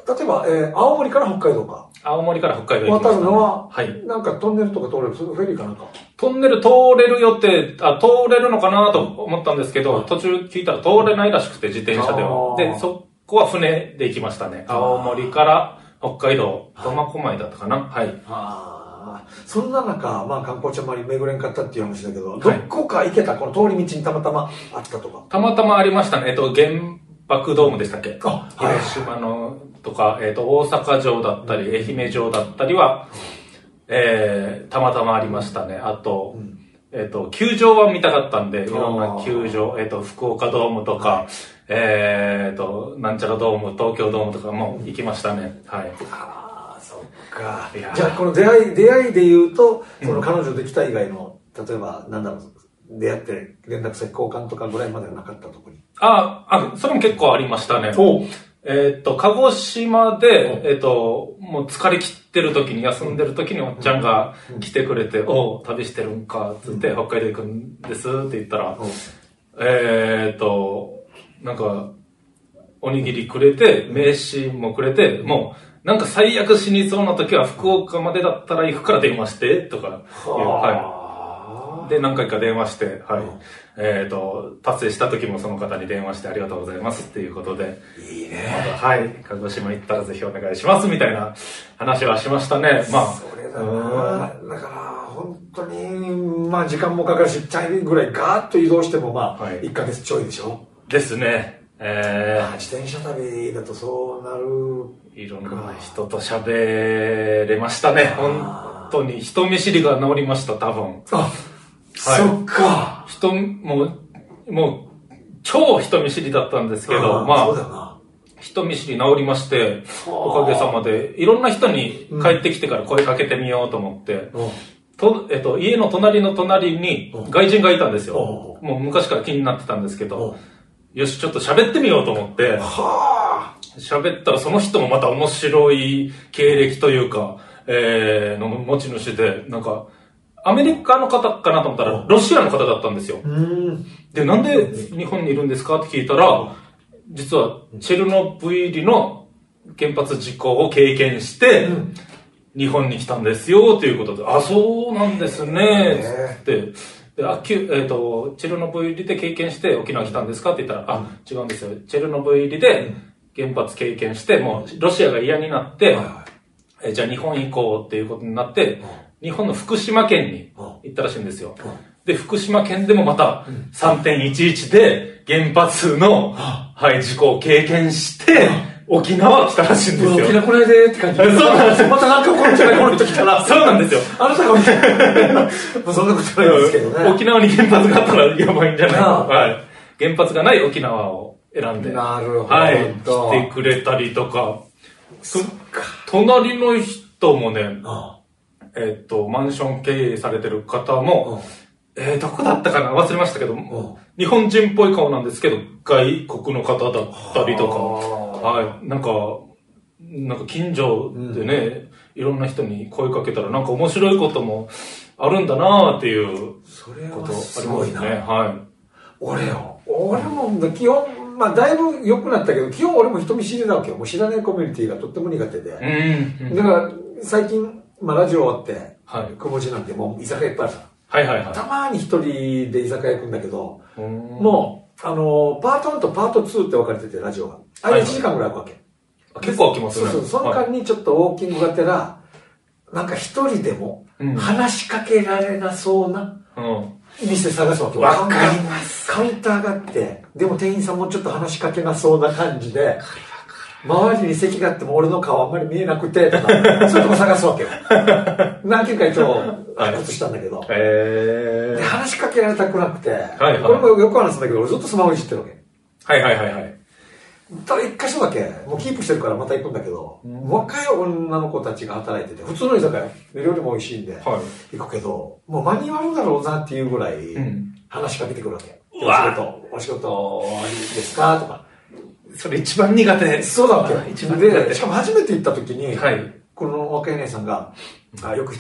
例えば、えー、青森から北海道か。 青森から北海道行きました、ね。 渡るのは、 はい。 なんかトンネルとか通れる、フェリーかなんか。 トンネル通れるよって、あ、通れるのかなと思ったんですけど、途中聞いたら通れないらしくて、自転車では。で、そこは船で行きましたね。青森から北海道、苫小牧だったかな。はい。 あそんな中、まあ観光地あまり巡れんかったっていう話だけど、はい、どこか行けた、この通り道にたまたまあったとか。 たまたまありましたね。えっと、原爆ドームでしたっけ？ あ、 広島のとか、えっと、大阪城だったり、愛媛城だったりは、えー、たまたまありましたね。あと、うん、えっと、球場は見たかったんで、いろんな球場、えっと、福岡ドームとか、はい、えっと、なんちゃらドーム、東京ドームとかも行きましたね。はい。 ああ、そっか。じゃあ、この出会い、出会いで言うと、その彼女できた以外の、うん、例えば、なんだろう、出会って連絡先交換とかぐらいまではなかったところに。 ああ、それも結構ありましたね。 おえっと、鹿児島で、えっと、もう疲れ切ってる時に、休んでる時におっちゃんが来てくれて、おう、旅してるんか、つって、北海道行くんですって言ったら、えっと、なんか、おにぎりくれて、名刺もくれて、もう、なんか最悪死にそうな時は福岡までだったら行くから電話して、とかいう、はい。で、何回か電話して、はい。えっと、達成した時もその方に電話してありがとうございますっていうことで。 いいね。 はい。鹿児島行ったらぜひお願いしますみたいな話はしましたね。まあ。 それだな。だから、本当に、まあ時間もかかるし、チャイぐらいガーッと移動しても、まあ、はい、いっかげつちょいでしょ。 ですね。えー、 まあ、自転車旅だとそうなる。 いろんな人と喋れましたね。本当に。人見知りが治りました、多分。 あ、はい、そっか。 人、もう、もう、超人見知りだったんですけど、まあ、 そうだよな。 人見知り治りまして、おかげさまで、いろんな人に帰ってきてから声かけてみようと思って、うん、とえっと、家の隣の隣に外人がいたんですよ。うん、もう昔から気になってたんですけど、うん、よし、ちょっと喋ってみようと思って、喋ったらその人もまた面白い経歴というか、えー、の持ち主で、なんか、アメリカの方かなと思ったら、ロシアの方だったんですよ。で、なんで日本にいるんですかって聞いたら、実はチェルノブイリの原発事故を経験して、日本に来たんですよということで、あ、そうなんですね、つって。で、あ、きゅ、えっと、チェルノブイリで経験して沖縄来たんですかって言ったら、あ、違うんですよ。チェルノブイリで原発経験して、もうロシアが嫌になって、えじゃあ日本行こうっていうことになって、日本の福島県に行ったらしいんですよ。で、福島県でもまた さんてんいちいち で原発の、はい、事故を経験して、沖縄来たらしいんですよ。 沖縄これでって感じ。そうなんですよ。またなんかこの人がこの人来たら。 そうなんですよ。 あなたが見てそんなことないですけどね。 沖縄に原発があったらやばいんじゃないか。はい。原発がない沖縄を選んで。 なるほど。 はい。来てくれたりとか。そっか。隣の人もね、えっと、マンション経営されてる方も、えー、どこだったかな忘れましたけど、日本人っぽい顔なんですけど、外国の方だったりとか、はい、なんか、なんか近所でね、いろんな人に声かけたら、なんか面白いこともあるんだなっていうことありますね。はい。 俺よ、俺も基本、まあだいぶ良くなったけど、基本俺も人見知りだわけよ。もう知らないコミュニティがとっても苦手で。うんうん、だから最近、まあラジオ終わって、はい、久保地なんてもう居酒屋いっぱいあるから。 はいはいはい。 たまに一人で居酒屋行くんだけど、もう、あの、パートワンとパートツーって分かれてて、ラジオが。あれいちじかんぐらい空くわけ。 結構空きますね。 そうそう、その間にちょっとウォーキングがてら、なんか一人でも話しかけられなそうな店探すわけ。 わかります。 カウンターがあって、でも店員さんもちょっと話しかけなそうな感じで、周りに席があっても俺の顔あんまり見えなくてとか、そういうとこ探すわけよ。何件か一応発掘したんだけど、 へーで話しかけられたくなくて、 はいはい、 これもよく話すんだけど、俺ずっとスマホいじってるわけ。 はいはいはいはい。 ただ一箇所だけ、もうキープしてるからまた行くんだけど、うん、若い女の子たちが働いてて、普通の居酒屋、料理も美味しいんで、はい、行くけど、もう間に合うだろうなっていうぐらい話しかけてくるわけ。うん、お仕事、お仕事いいですかとか。 それ一番苦手。 そうだわけ。 一番苦手。 で、しかも初めて行った時に、 はい、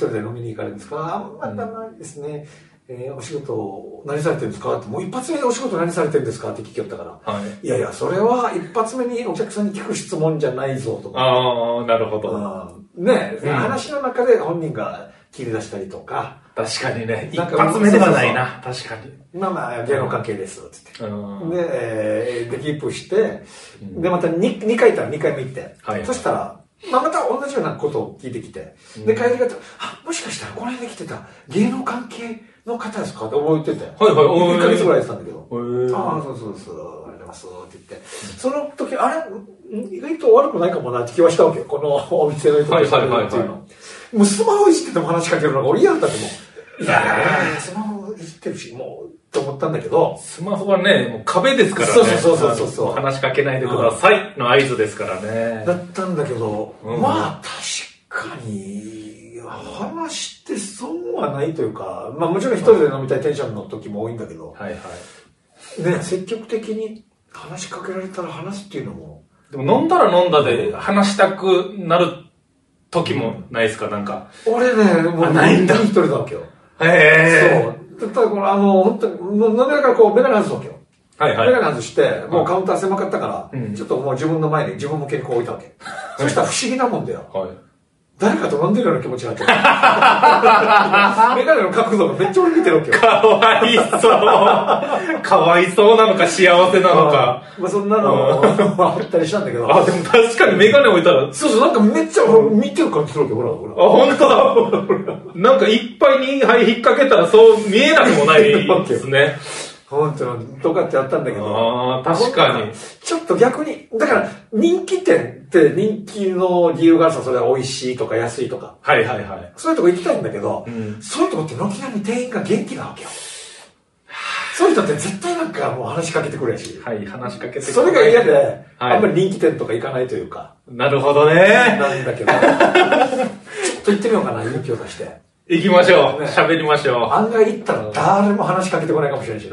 この若い姉さんが、あ、よく一人で飲みに行かれるんですか？あんまたないですね。 えー、お仕事何されてるんですかって、もう一発目でお仕事何されてるんですかって聞きよったから、はい、いやいや、それは一発目にお客さんに聞く質問じゃないぞとか。 ああ、なるほど。 ね、うん、話の中で本人が切り出したりとか。 確かにね、一発目ではないな、確かに。 まあまあ、芸能関係です、つって。うん、で、えー、で、キープして、うん、で、また 2, 2回行ったらにかいめ行って、はい、そしたら、まあ、また同じようなことを聞いてきて、で、帰り方、あ、もしかしたらこの辺で来てた芸能関係の方ですかって覚えてて。 はいはい、 いっかげつぐらいやってたんだけど。ああ、そうそうそう、ありがとうございますって言って。その時、あれ、意外と悪くないかもなって気はしたわけよ。このお店の人と喋るっていうの。もうスマホいじってても話しかけるのが俺嫌だったってもう。いやー、スマホいじってるし、もう、と思ったんだけど。 スマホはね、もう壁ですからね。 そうそうそうそうそう。 話しかけないでくださいの合図ですからね。 だったんだけど、うん、まあ確かに、話して損はないというか、まあもちろん一人で飲みたいテンションの時も多いんだけど、はいはい。ね、積極的に話しかけられたら話すっていうのも。 でも飲んだら飲んだで話したくなる時もないですか、なんか。 俺ね、もうないんだ。一人だわけよ。へえ。そう。ただこのあの、本当に、飲んでるからこう、メガネ外すわけよ。はいはい。メガネ外して、もうカウンター狭かったから、うん、ちょっともう自分の前に自分向けにこう置いたわけ。そしたら不思議なもんだよ。はい。誰かと飲んでるような気持ちになって。メガネの角度がめっちゃ俺見てるわけよ。 かわいそう。かわいそうなのか幸せなのか。 まあそんなのもあったりしたんだけど。 あ、でも確かにメガネ置いたら。 そうそう、なんかめっちゃ見てる感じするわけよ、ほらほら。 あ、ほんとだ。なんかいっぱいに引っ掛けたらそう見えなくもないですね。 本当に、とかってやったんだけど。 ああ、確かに。 ちょっと逆に、だから人気店って人気の理由があるさ、それは美味しいとか安いとか。 はいはいはい。 そういうとこ行きたいんだけど、うん、そういうとこって軒並み店員が元気なわけよ。そういう人って絶対なんかもう話しかけてくれし。 はい、話しかけてくれ。 それが嫌で、はい、あんまり人気店とか行かないというか。 なるほどね。 なんだけど、ちょっと行ってみようかな、勇気を出して。 行きましょう。喋、ね、りましょう。 案外行ったら誰も話しかけてこないかもしれないし、ね。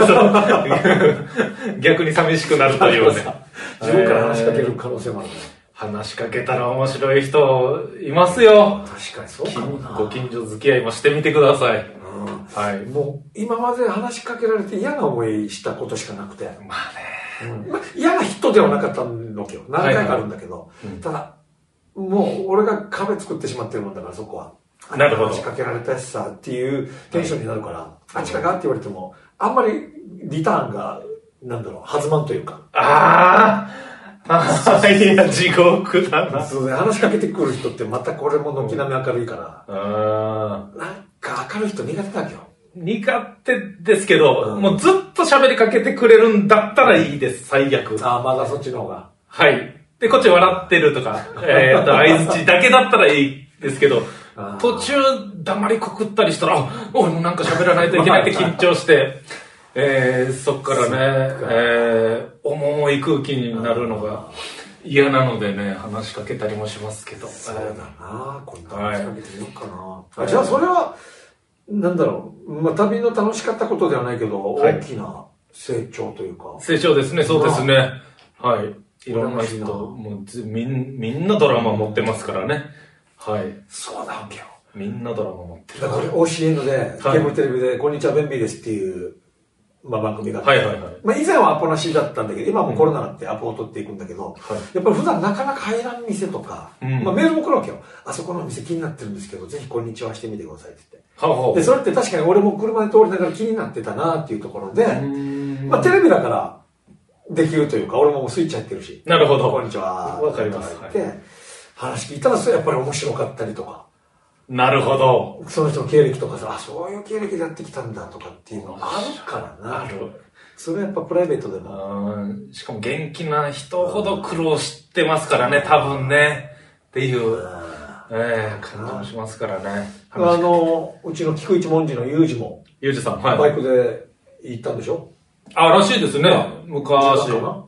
逆に寂しくなるというね。 自分から話しかける可能性もあるね。 話しかけたら面白い人いますよ。 確かにそうかもな。 ご近所付き合いもしてみてください。 うん、はい。もう今まで話しかけられて嫌な思いしたことしかなくて。 まあね。うんまあ、嫌な人ではなかったわけよ。何回かあるんだけど。はいはいうん、ただ、もう俺が壁作ってしまってるもんだからそこは。 なるほど。 話しかけられたしさっていうテンションになるから、はい、あっちかがって言われても、あんまりリターンが、なんだろう、弾まんというか。 あああいや、地獄だな。 そうね、話しかけてくる人ってまたこれも軒並み明るいから。あなんか明るい人苦手だけど。 苦手ですけど、うん、もうずっと喋りかけてくれるんだったらいいです、最悪。 ああ、まだそっちの方が。 はい。で、こっち笑ってるとか、えー、っと、相槌だけだったらいいですけど、途中黙りこくったりしたら、あ、俺もなんか喋らないといけないって緊張して、えー、そっからね、えー、重い空気になるのが嫌なのでね、話しかけたりもしますけど。 そうだな、今度話しかけてみようかな。はい、じゃあそれは、なんだろう、まあ、旅の楽しかったことではないけど、はい、大きな成長というか。 成長ですね、そうですね。はい。いろんな人、もうみん、みんなドラマ持ってますからね。はい。 そうなわけよ。 みんなドラマ持ってる。 だから オーシーエヌ で、ケーブルテレビで、こんにちは、ベンビーですっていう、まあ番組があって。はいはいはい。まあ以前はアポなしだったんだけど、今もコロナになってアポを取っていくんだけど、うん、やっぱり普段なかなか入らん店とか、うん、まあメールも来るわけよ。あそこの店気になってるんですけど、ぜひこんにちはしてみてくださいって言って。ははで、それって確かに俺も車で通りながら気になってたなっていうところで、まあテレビだから、できるというか、俺ももうスイッチ入ってるし。 なるほど。 こんにちは。 わかります。 って、話聞いたら、それやっぱり面白かったりとか。 なるほど。 その人の経歴とかさ、あ、そういう経歴でやってきたんだとかっていうのあるからな。ある。それはやっぱプライベートでも。 しかも元気な人ほど苦労してますからね、多分ね。っていう、ええ感じもしますからね。 あの、うちの菊一文字のユージも。 ユージさん、はい。 バイクで行ったんでしょ？ あ、らしいですね。昔。はい。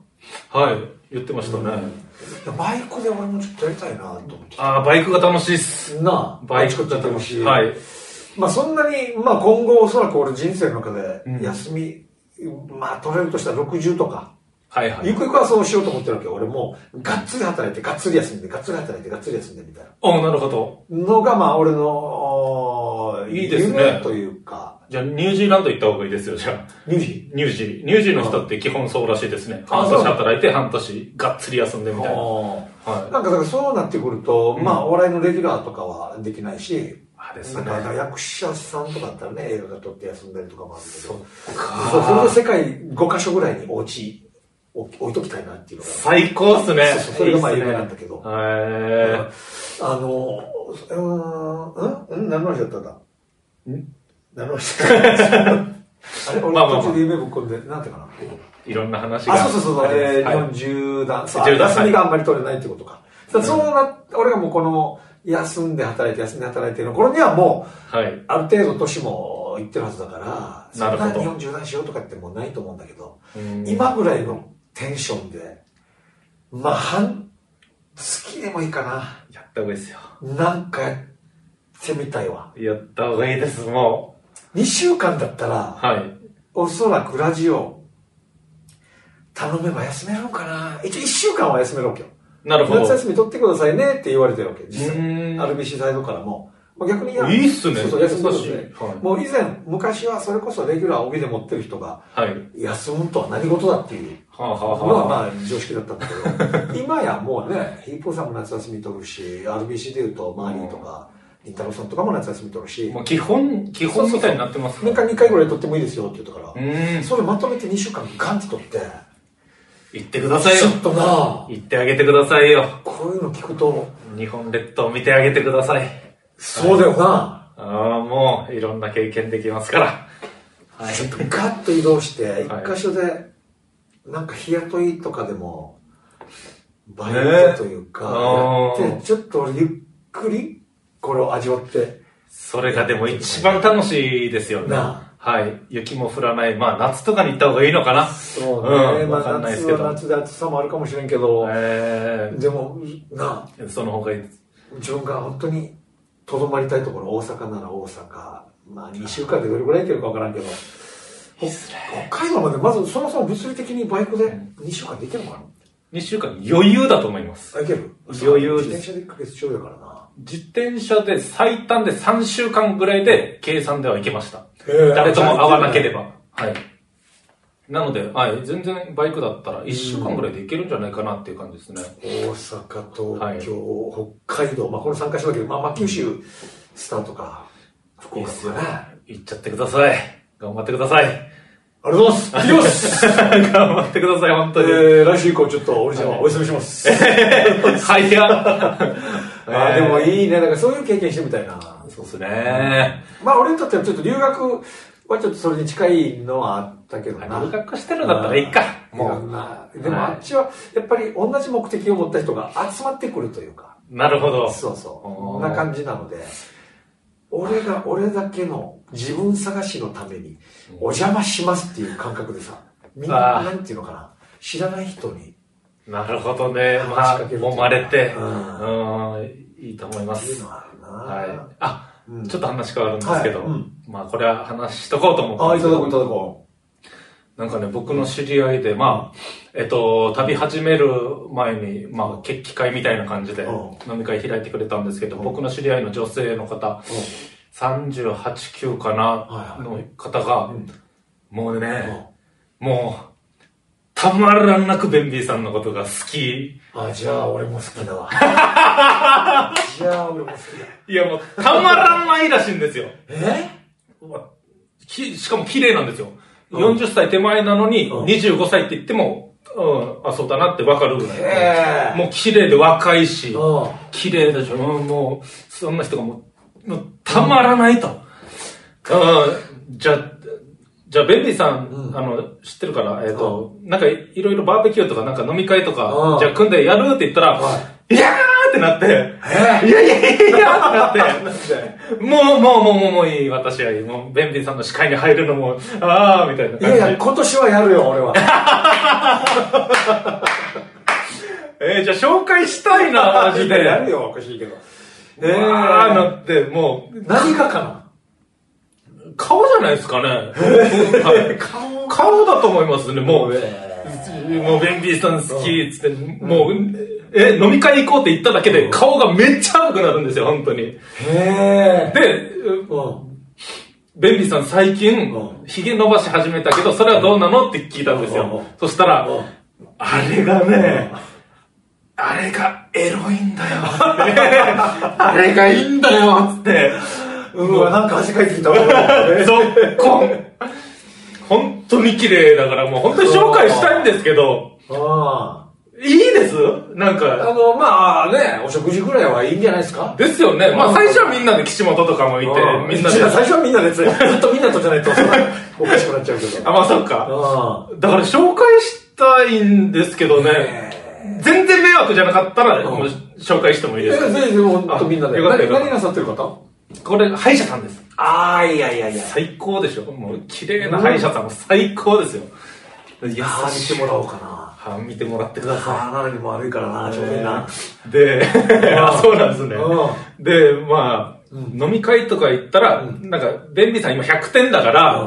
言ってましたね。 バイクで俺もちょっとやりたいなと思って。 ああ、バイクが楽しいっす。 なあ、 バイクが楽しい。はい。 まあそんなに、まあ今後おそらく俺人生の中で休み、うん、まあ取れるとしたらろくじゅうとか。はいはい。ゆくゆくはそうしようと思ってるわけよ。俺もう、がっつり働いて、がっつり休んで、がっつり働いて、がっつり休んでみたいな。 おなるほど。 のがまあ俺の、 いいですね。 夢というか、 じゃあ、ニュージーランド行った方がいいですよ、じゃあ。 ニュージーニュージー。ニュージーの人って基本そうらしいですね。半年働いて、半年がっつり休んでみたいな。はい。 なんか、だからそうなってくると、うん、まあ、お笑いのレギュラーとかはできないし、 あですね、 なんか役者さんとかだったらね、映画が撮って休んだりとかもあるけど、 そうか。 そう、それで世界ごカ所ぐらいにお家置いときたいなっていうのが。 最高っすね。 そうそう、それがまあ夢なんだけど。 へー。 あの、うーん、うん何の話だったんだん何の話だったんだあれ俺途中で夢ぶっ込んで、なんていうかな。 いろんな話が。 あ、そうそうそう、えー、日本縦断。休みがあんまり取れないってことか。そうな、俺がもうこの、休んで働いて休んで働いてるの頃にはもう、はい、ある程度年もいってるはずだから、そんな日本縦断しようとかってもうないと思うんだけど、今ぐらいのテンションで、まあ、半月でもいいかな。 やった方がいいですよ。 なんかやってみたいわ。 やった方がいいです、もう。にしゅうかんだったら、はい、おそらくラジオ、頼めば休めるのかな。一応いっしゅうかんは休めるわけよ。 なるほど。 夏休み取ってくださいねって言われてるわけ。実際。アールビーシー サイドからも。逆にいや。 いいっすね。 そうそう、休んでください。はい、もう以前、昔はそれこそレギュラー帯で持ってる人が、はい、休むとは何事だっていうのはまあ常識だったんだけど、今やもうね、ヒープーさんも夏休み取るし、アールビーシー で言うとマーリーとか、りんたろーさんとかも夏休み取るし。 もう基本、基本みたいになってますね。年間にかいぐらい取ってもいいですよって言ったから、それまとめてにしゅうかんガンって取って、 行ってくださいよ。 ちょっとな行ってあげてくださいよ。 こういうの聞くと。 日本列島見てあげてください。 そうだよな。 ああ、もう、いろんな経験できますから。 はい。ちょっとガッと移動して、一箇所で、なんか日雇いとかでも、バイトというか、やって、ちょっとゆっくり、これを味わって。 それがでも一番楽しいですよね。なはい。雪も降らない。まあ、夏とかに行った方がいいのかな。 そうね。うん、まあ、夏は夏で暑さもあるかもしれんけど、えー、でも、なその方がいいです。 自分が本当にとどまりたいところ、大阪なら大阪。まあ、にしゅうかんでどれぐらい行けるかわからんけど、いいっすね、北海道まで、まずそもそも物理的にバイクでにしゅうかんで行けるのかな、 にしゅうかん余裕だと思います。 あ、行ける余裕です。 自転車でいっかげつちょうだからな。 自転車で最短でさんしゅうかんぐらいで計算では行けました。誰とも会わなければ。はい。なので、はい、全然バイクだったらいっしゅうかんぐらいで行けるんじゃないかなっていう感じですね。 大阪、東京、はい、北海道、まあこれさんかしょだけど、まあまあ九州スタートか。 福岡ですよね。行っちゃってください。頑張ってください。 ありがとうございます。行きます。 頑張ってください、本当に。 えー、来週以降ちょっと俺ちゃんはお休みします。 はいや。 あ、でもいいね。だからそういう経験してみたいな。 そうですね。 まあ俺にとってはちょっと留学はちょっとそれに近いのはあったけどな。 留学してるんだったらいいか。 もう。でもあっちはやっぱり同じ目的を持った人が集まってくるというか。 なるほど。 そうそう。こんな感じなので。俺が俺だけの自分探しのためにお邪魔しますっていう感覚でさ、みんななんていうのかな、知らない人に。 なるほどね。まあ、揉まれて、うん、いいと思います。 いいのあるな。 はい。あ、うん、ちょっと話変わるんですけど、はいうん、まあこれは話しとこうと思って。 あ、いただこういただこう。なんかね、僕の知り合いで、まあ、えっと、旅始める前に、まあ、決起会みたいな感じで飲み会開いてくれたんですけど、僕の知り合いの女性の方、さんじゅうはち、きゅうかな、の方が、もうね、もう、たまらなくベンビーさんのことが好き。 あ、じゃあ俺も好きだわ。じゃあ俺も好きだ。 いやもう、たまらないらしいんですよ。 えきしかも綺麗なんですよ。よんじゅっさい手前なのに、にじゅうごさいって言っても、うん、あ、そうだなってわかるぐらい。もう綺麗で若いし、綺麗でしょ。もう、そんな人がもう、もうたまらないと。うん、じゃあ、じゃあ、ベンビーさん、うん、あの、知ってるから、えっ、ー、と、なんかいろいろバーベキューとかなんか飲み会とか、じゃあ組んでやるって言ったら、いやーってなって、いやいやいやいやってなって、もう、もう、もう、もう、もういい、私はいい。もう、ベンビーさんの視界に入るのも、あーみたいな感じ。 いやいや、今年はやるよ、俺は。 えー、じゃあ紹介したいな、マジで。 やるよ、おかしいけど。 えー、あーなって、もう。 何がかな顔じゃないですかね。顔顔だと思いますね、もう。もう、ベンビーさん好きっつって、もう、え、飲み会行こうって言っただけで顔がめっちゃ赤くなるんですよ、本当に。 へー。 で、 ベンビーさん最近、ヒゲ伸ばし始めたけど、それはどうなのって聞いたんですよ。そしたら、あれがね、あれがエロいんだよ。あれがいいんだよつって。 うわ、なんか汗かいてきたわ。 そっこ本当に綺麗だから、もう本当に紹介したいんですけど。ああ。いいですなんか。 あの、まあね、お食事ぐらいはいいんじゃないですか。 ですよね。まあ最初はみんなで岸本とかもいて、みんなで。 最初はみんなで、ずっとみんなとじゃないと、そんなおかしくなっちゃうけど。 あ、まあそっか。だから紹介したいんですけどね。全然迷惑じゃなかったら、もう紹介してもいいですか。 全然、ほんとみんなで。何なさってる方？ これ、歯医者さんです。 ああ、いやいやいや。 最高でしょ。もう綺麗な歯医者さんも最高ですよ。 いやー、見てもらおうかな。 歯見てもらってください。 歯にも悪いからな、ちょうどいいな。 で、そうなんですね。で、まあ、飲み会とか行ったら、なんか、ベンビーさん今ひゃくてんだから、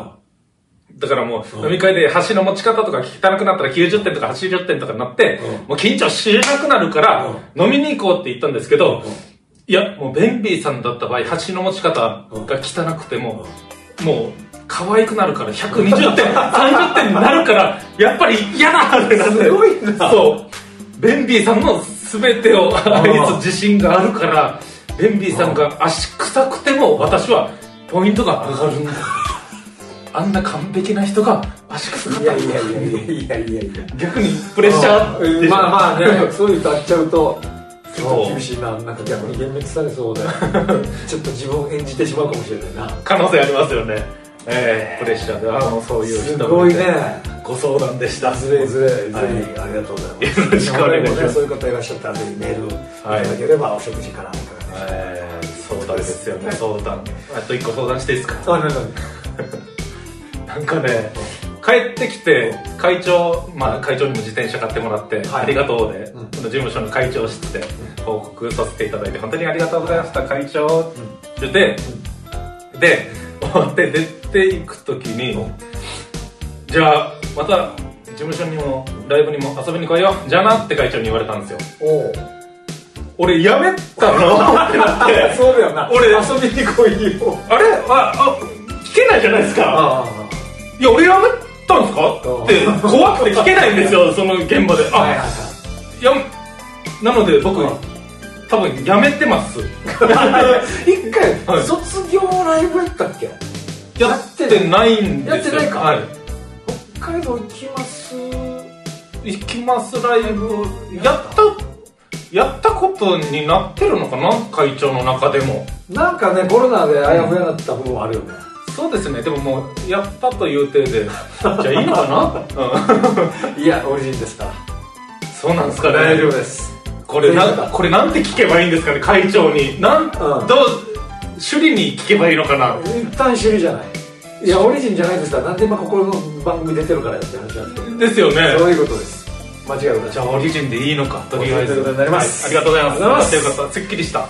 だからもう、飲み会で箸の持ち方とか汚くなったらきゅうじゅってんとかはちじゅってんとかになって、もう緊張しなくなるから、飲みに行こうって言ったんですけど、いや、もうベンビーさんだった場合、箸の持ち方が汚くても、もう、可愛くなるからひゃくにじゅってん、さんじゅってんになるから、やっぱり嫌だってなって。 すごいな。 そう。ベンビーさんの全てを愛す自信があるから、ベンビーさんが足臭くても私はポイントが上がるんだ。あんな完璧な人が足臭かった。 いやいやいやいやいやいやいや。 逆にプレッシャー。 まあまあね、そういうとあっちゃうと、厳しいな、なんか逆に幻滅されそうで、ちょっと自分を演じてしまうかもしれないな。 可能性ありますよね。えー、プレッシャーで、あの、そういう人すごいね。 ご相談でした。 ずれずれ、ぜひありがとうございます。 よろしくお願いします。 そういう方いらっしゃったら、ぜひメールいただければ、お食事からいかがでしょうか。 えー、相談ですよね、相談。あと一個相談していいですか？ あ、何何なんかね、帰ってきて、会長、まあ会長にも自転車買ってもらって、ありがとうで、事務所の会長室で報告させていただいて、本当にありがとうございました、会長って言って、で、終わって出ていくときに、じゃあ、また事務所にもライブにも遊びに来いよ、じゃあなって会長に言われたんですよ。お俺やめたのってなって。 そうだよな。 俺遊びに来いよ。 あれあ、あ、聞けないじゃないですか。いや、俺やめたんですかって怖くて聞けないんですよ、その現場で。あ、いや、なので僕、多分やめてます。 一回、卒業ライブやったっけ？ やってないんですよ。 やってないか。 はい。 北海道行きます行きますライブ、やった、やったことになってるのかな、会長の中でも。 なんかね、コロナであやふやだった部分はあるよね。 そうですね、でももう、やったという体で、じゃあいいのかな。 いや、オリジンですから。 そうなんですかね。 大丈夫です。 これな、これなんて聞けばいいんですかね、会長に。なん、うん、どう、首里に聞けばいいのかな。 一旦首里じゃない。いや、オリジンじゃないですから、なんで今ここの番組出てるからやって話なんですけど。 ですよね。 そういうことです。間違いない。 じゃあオリジンでいいのか、とりあえず。 ということになります。 はい、ありがとうございます。 ありがとうございます。 よかった、すっきりした。 はい。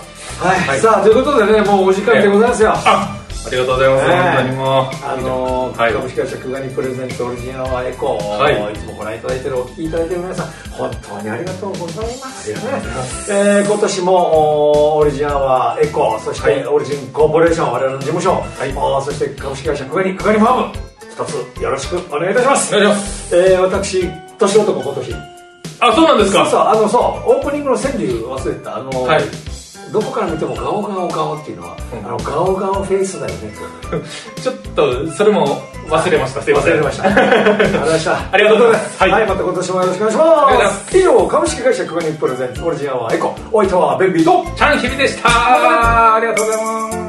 はい、さあ、ということでね、もうお時間でございますよ。 あ、ありがとうございます。本当にもう。 あのー、株式会社クガニプレゼントオリジンアワーエコー、はい、いつもご覧いただいてる、お聞きいただいてる皆さん、本当にありがとうございます。ありがとうございます。えー、今年もオリジンアワーエコー、そして、はい、オリジンコーポレーション、我々の事務所、はい、そして株式会社クガニ、クガニファーム、一つよろしくお願いいたします。 お願いします。 えー、私、年男今年。 あ、そうなんですか。 そうそう、あの、そう、オープニングの川柳忘れた、あのー、はい、どこから見てもガオガオガオっていうのは、うん、あのガオガオフェイスだよね。 ちょっとそれも忘れました。すいません。 忘れました。ありがとうございました。 ありがとうございます。 はい、はい、また今年もよろしくお願いします。ありがとうございます。以上、株式会社クガニプレゼンツオリジンアワーエコ、お相手はベンビーとチャンヒビでした。ありがとうございます。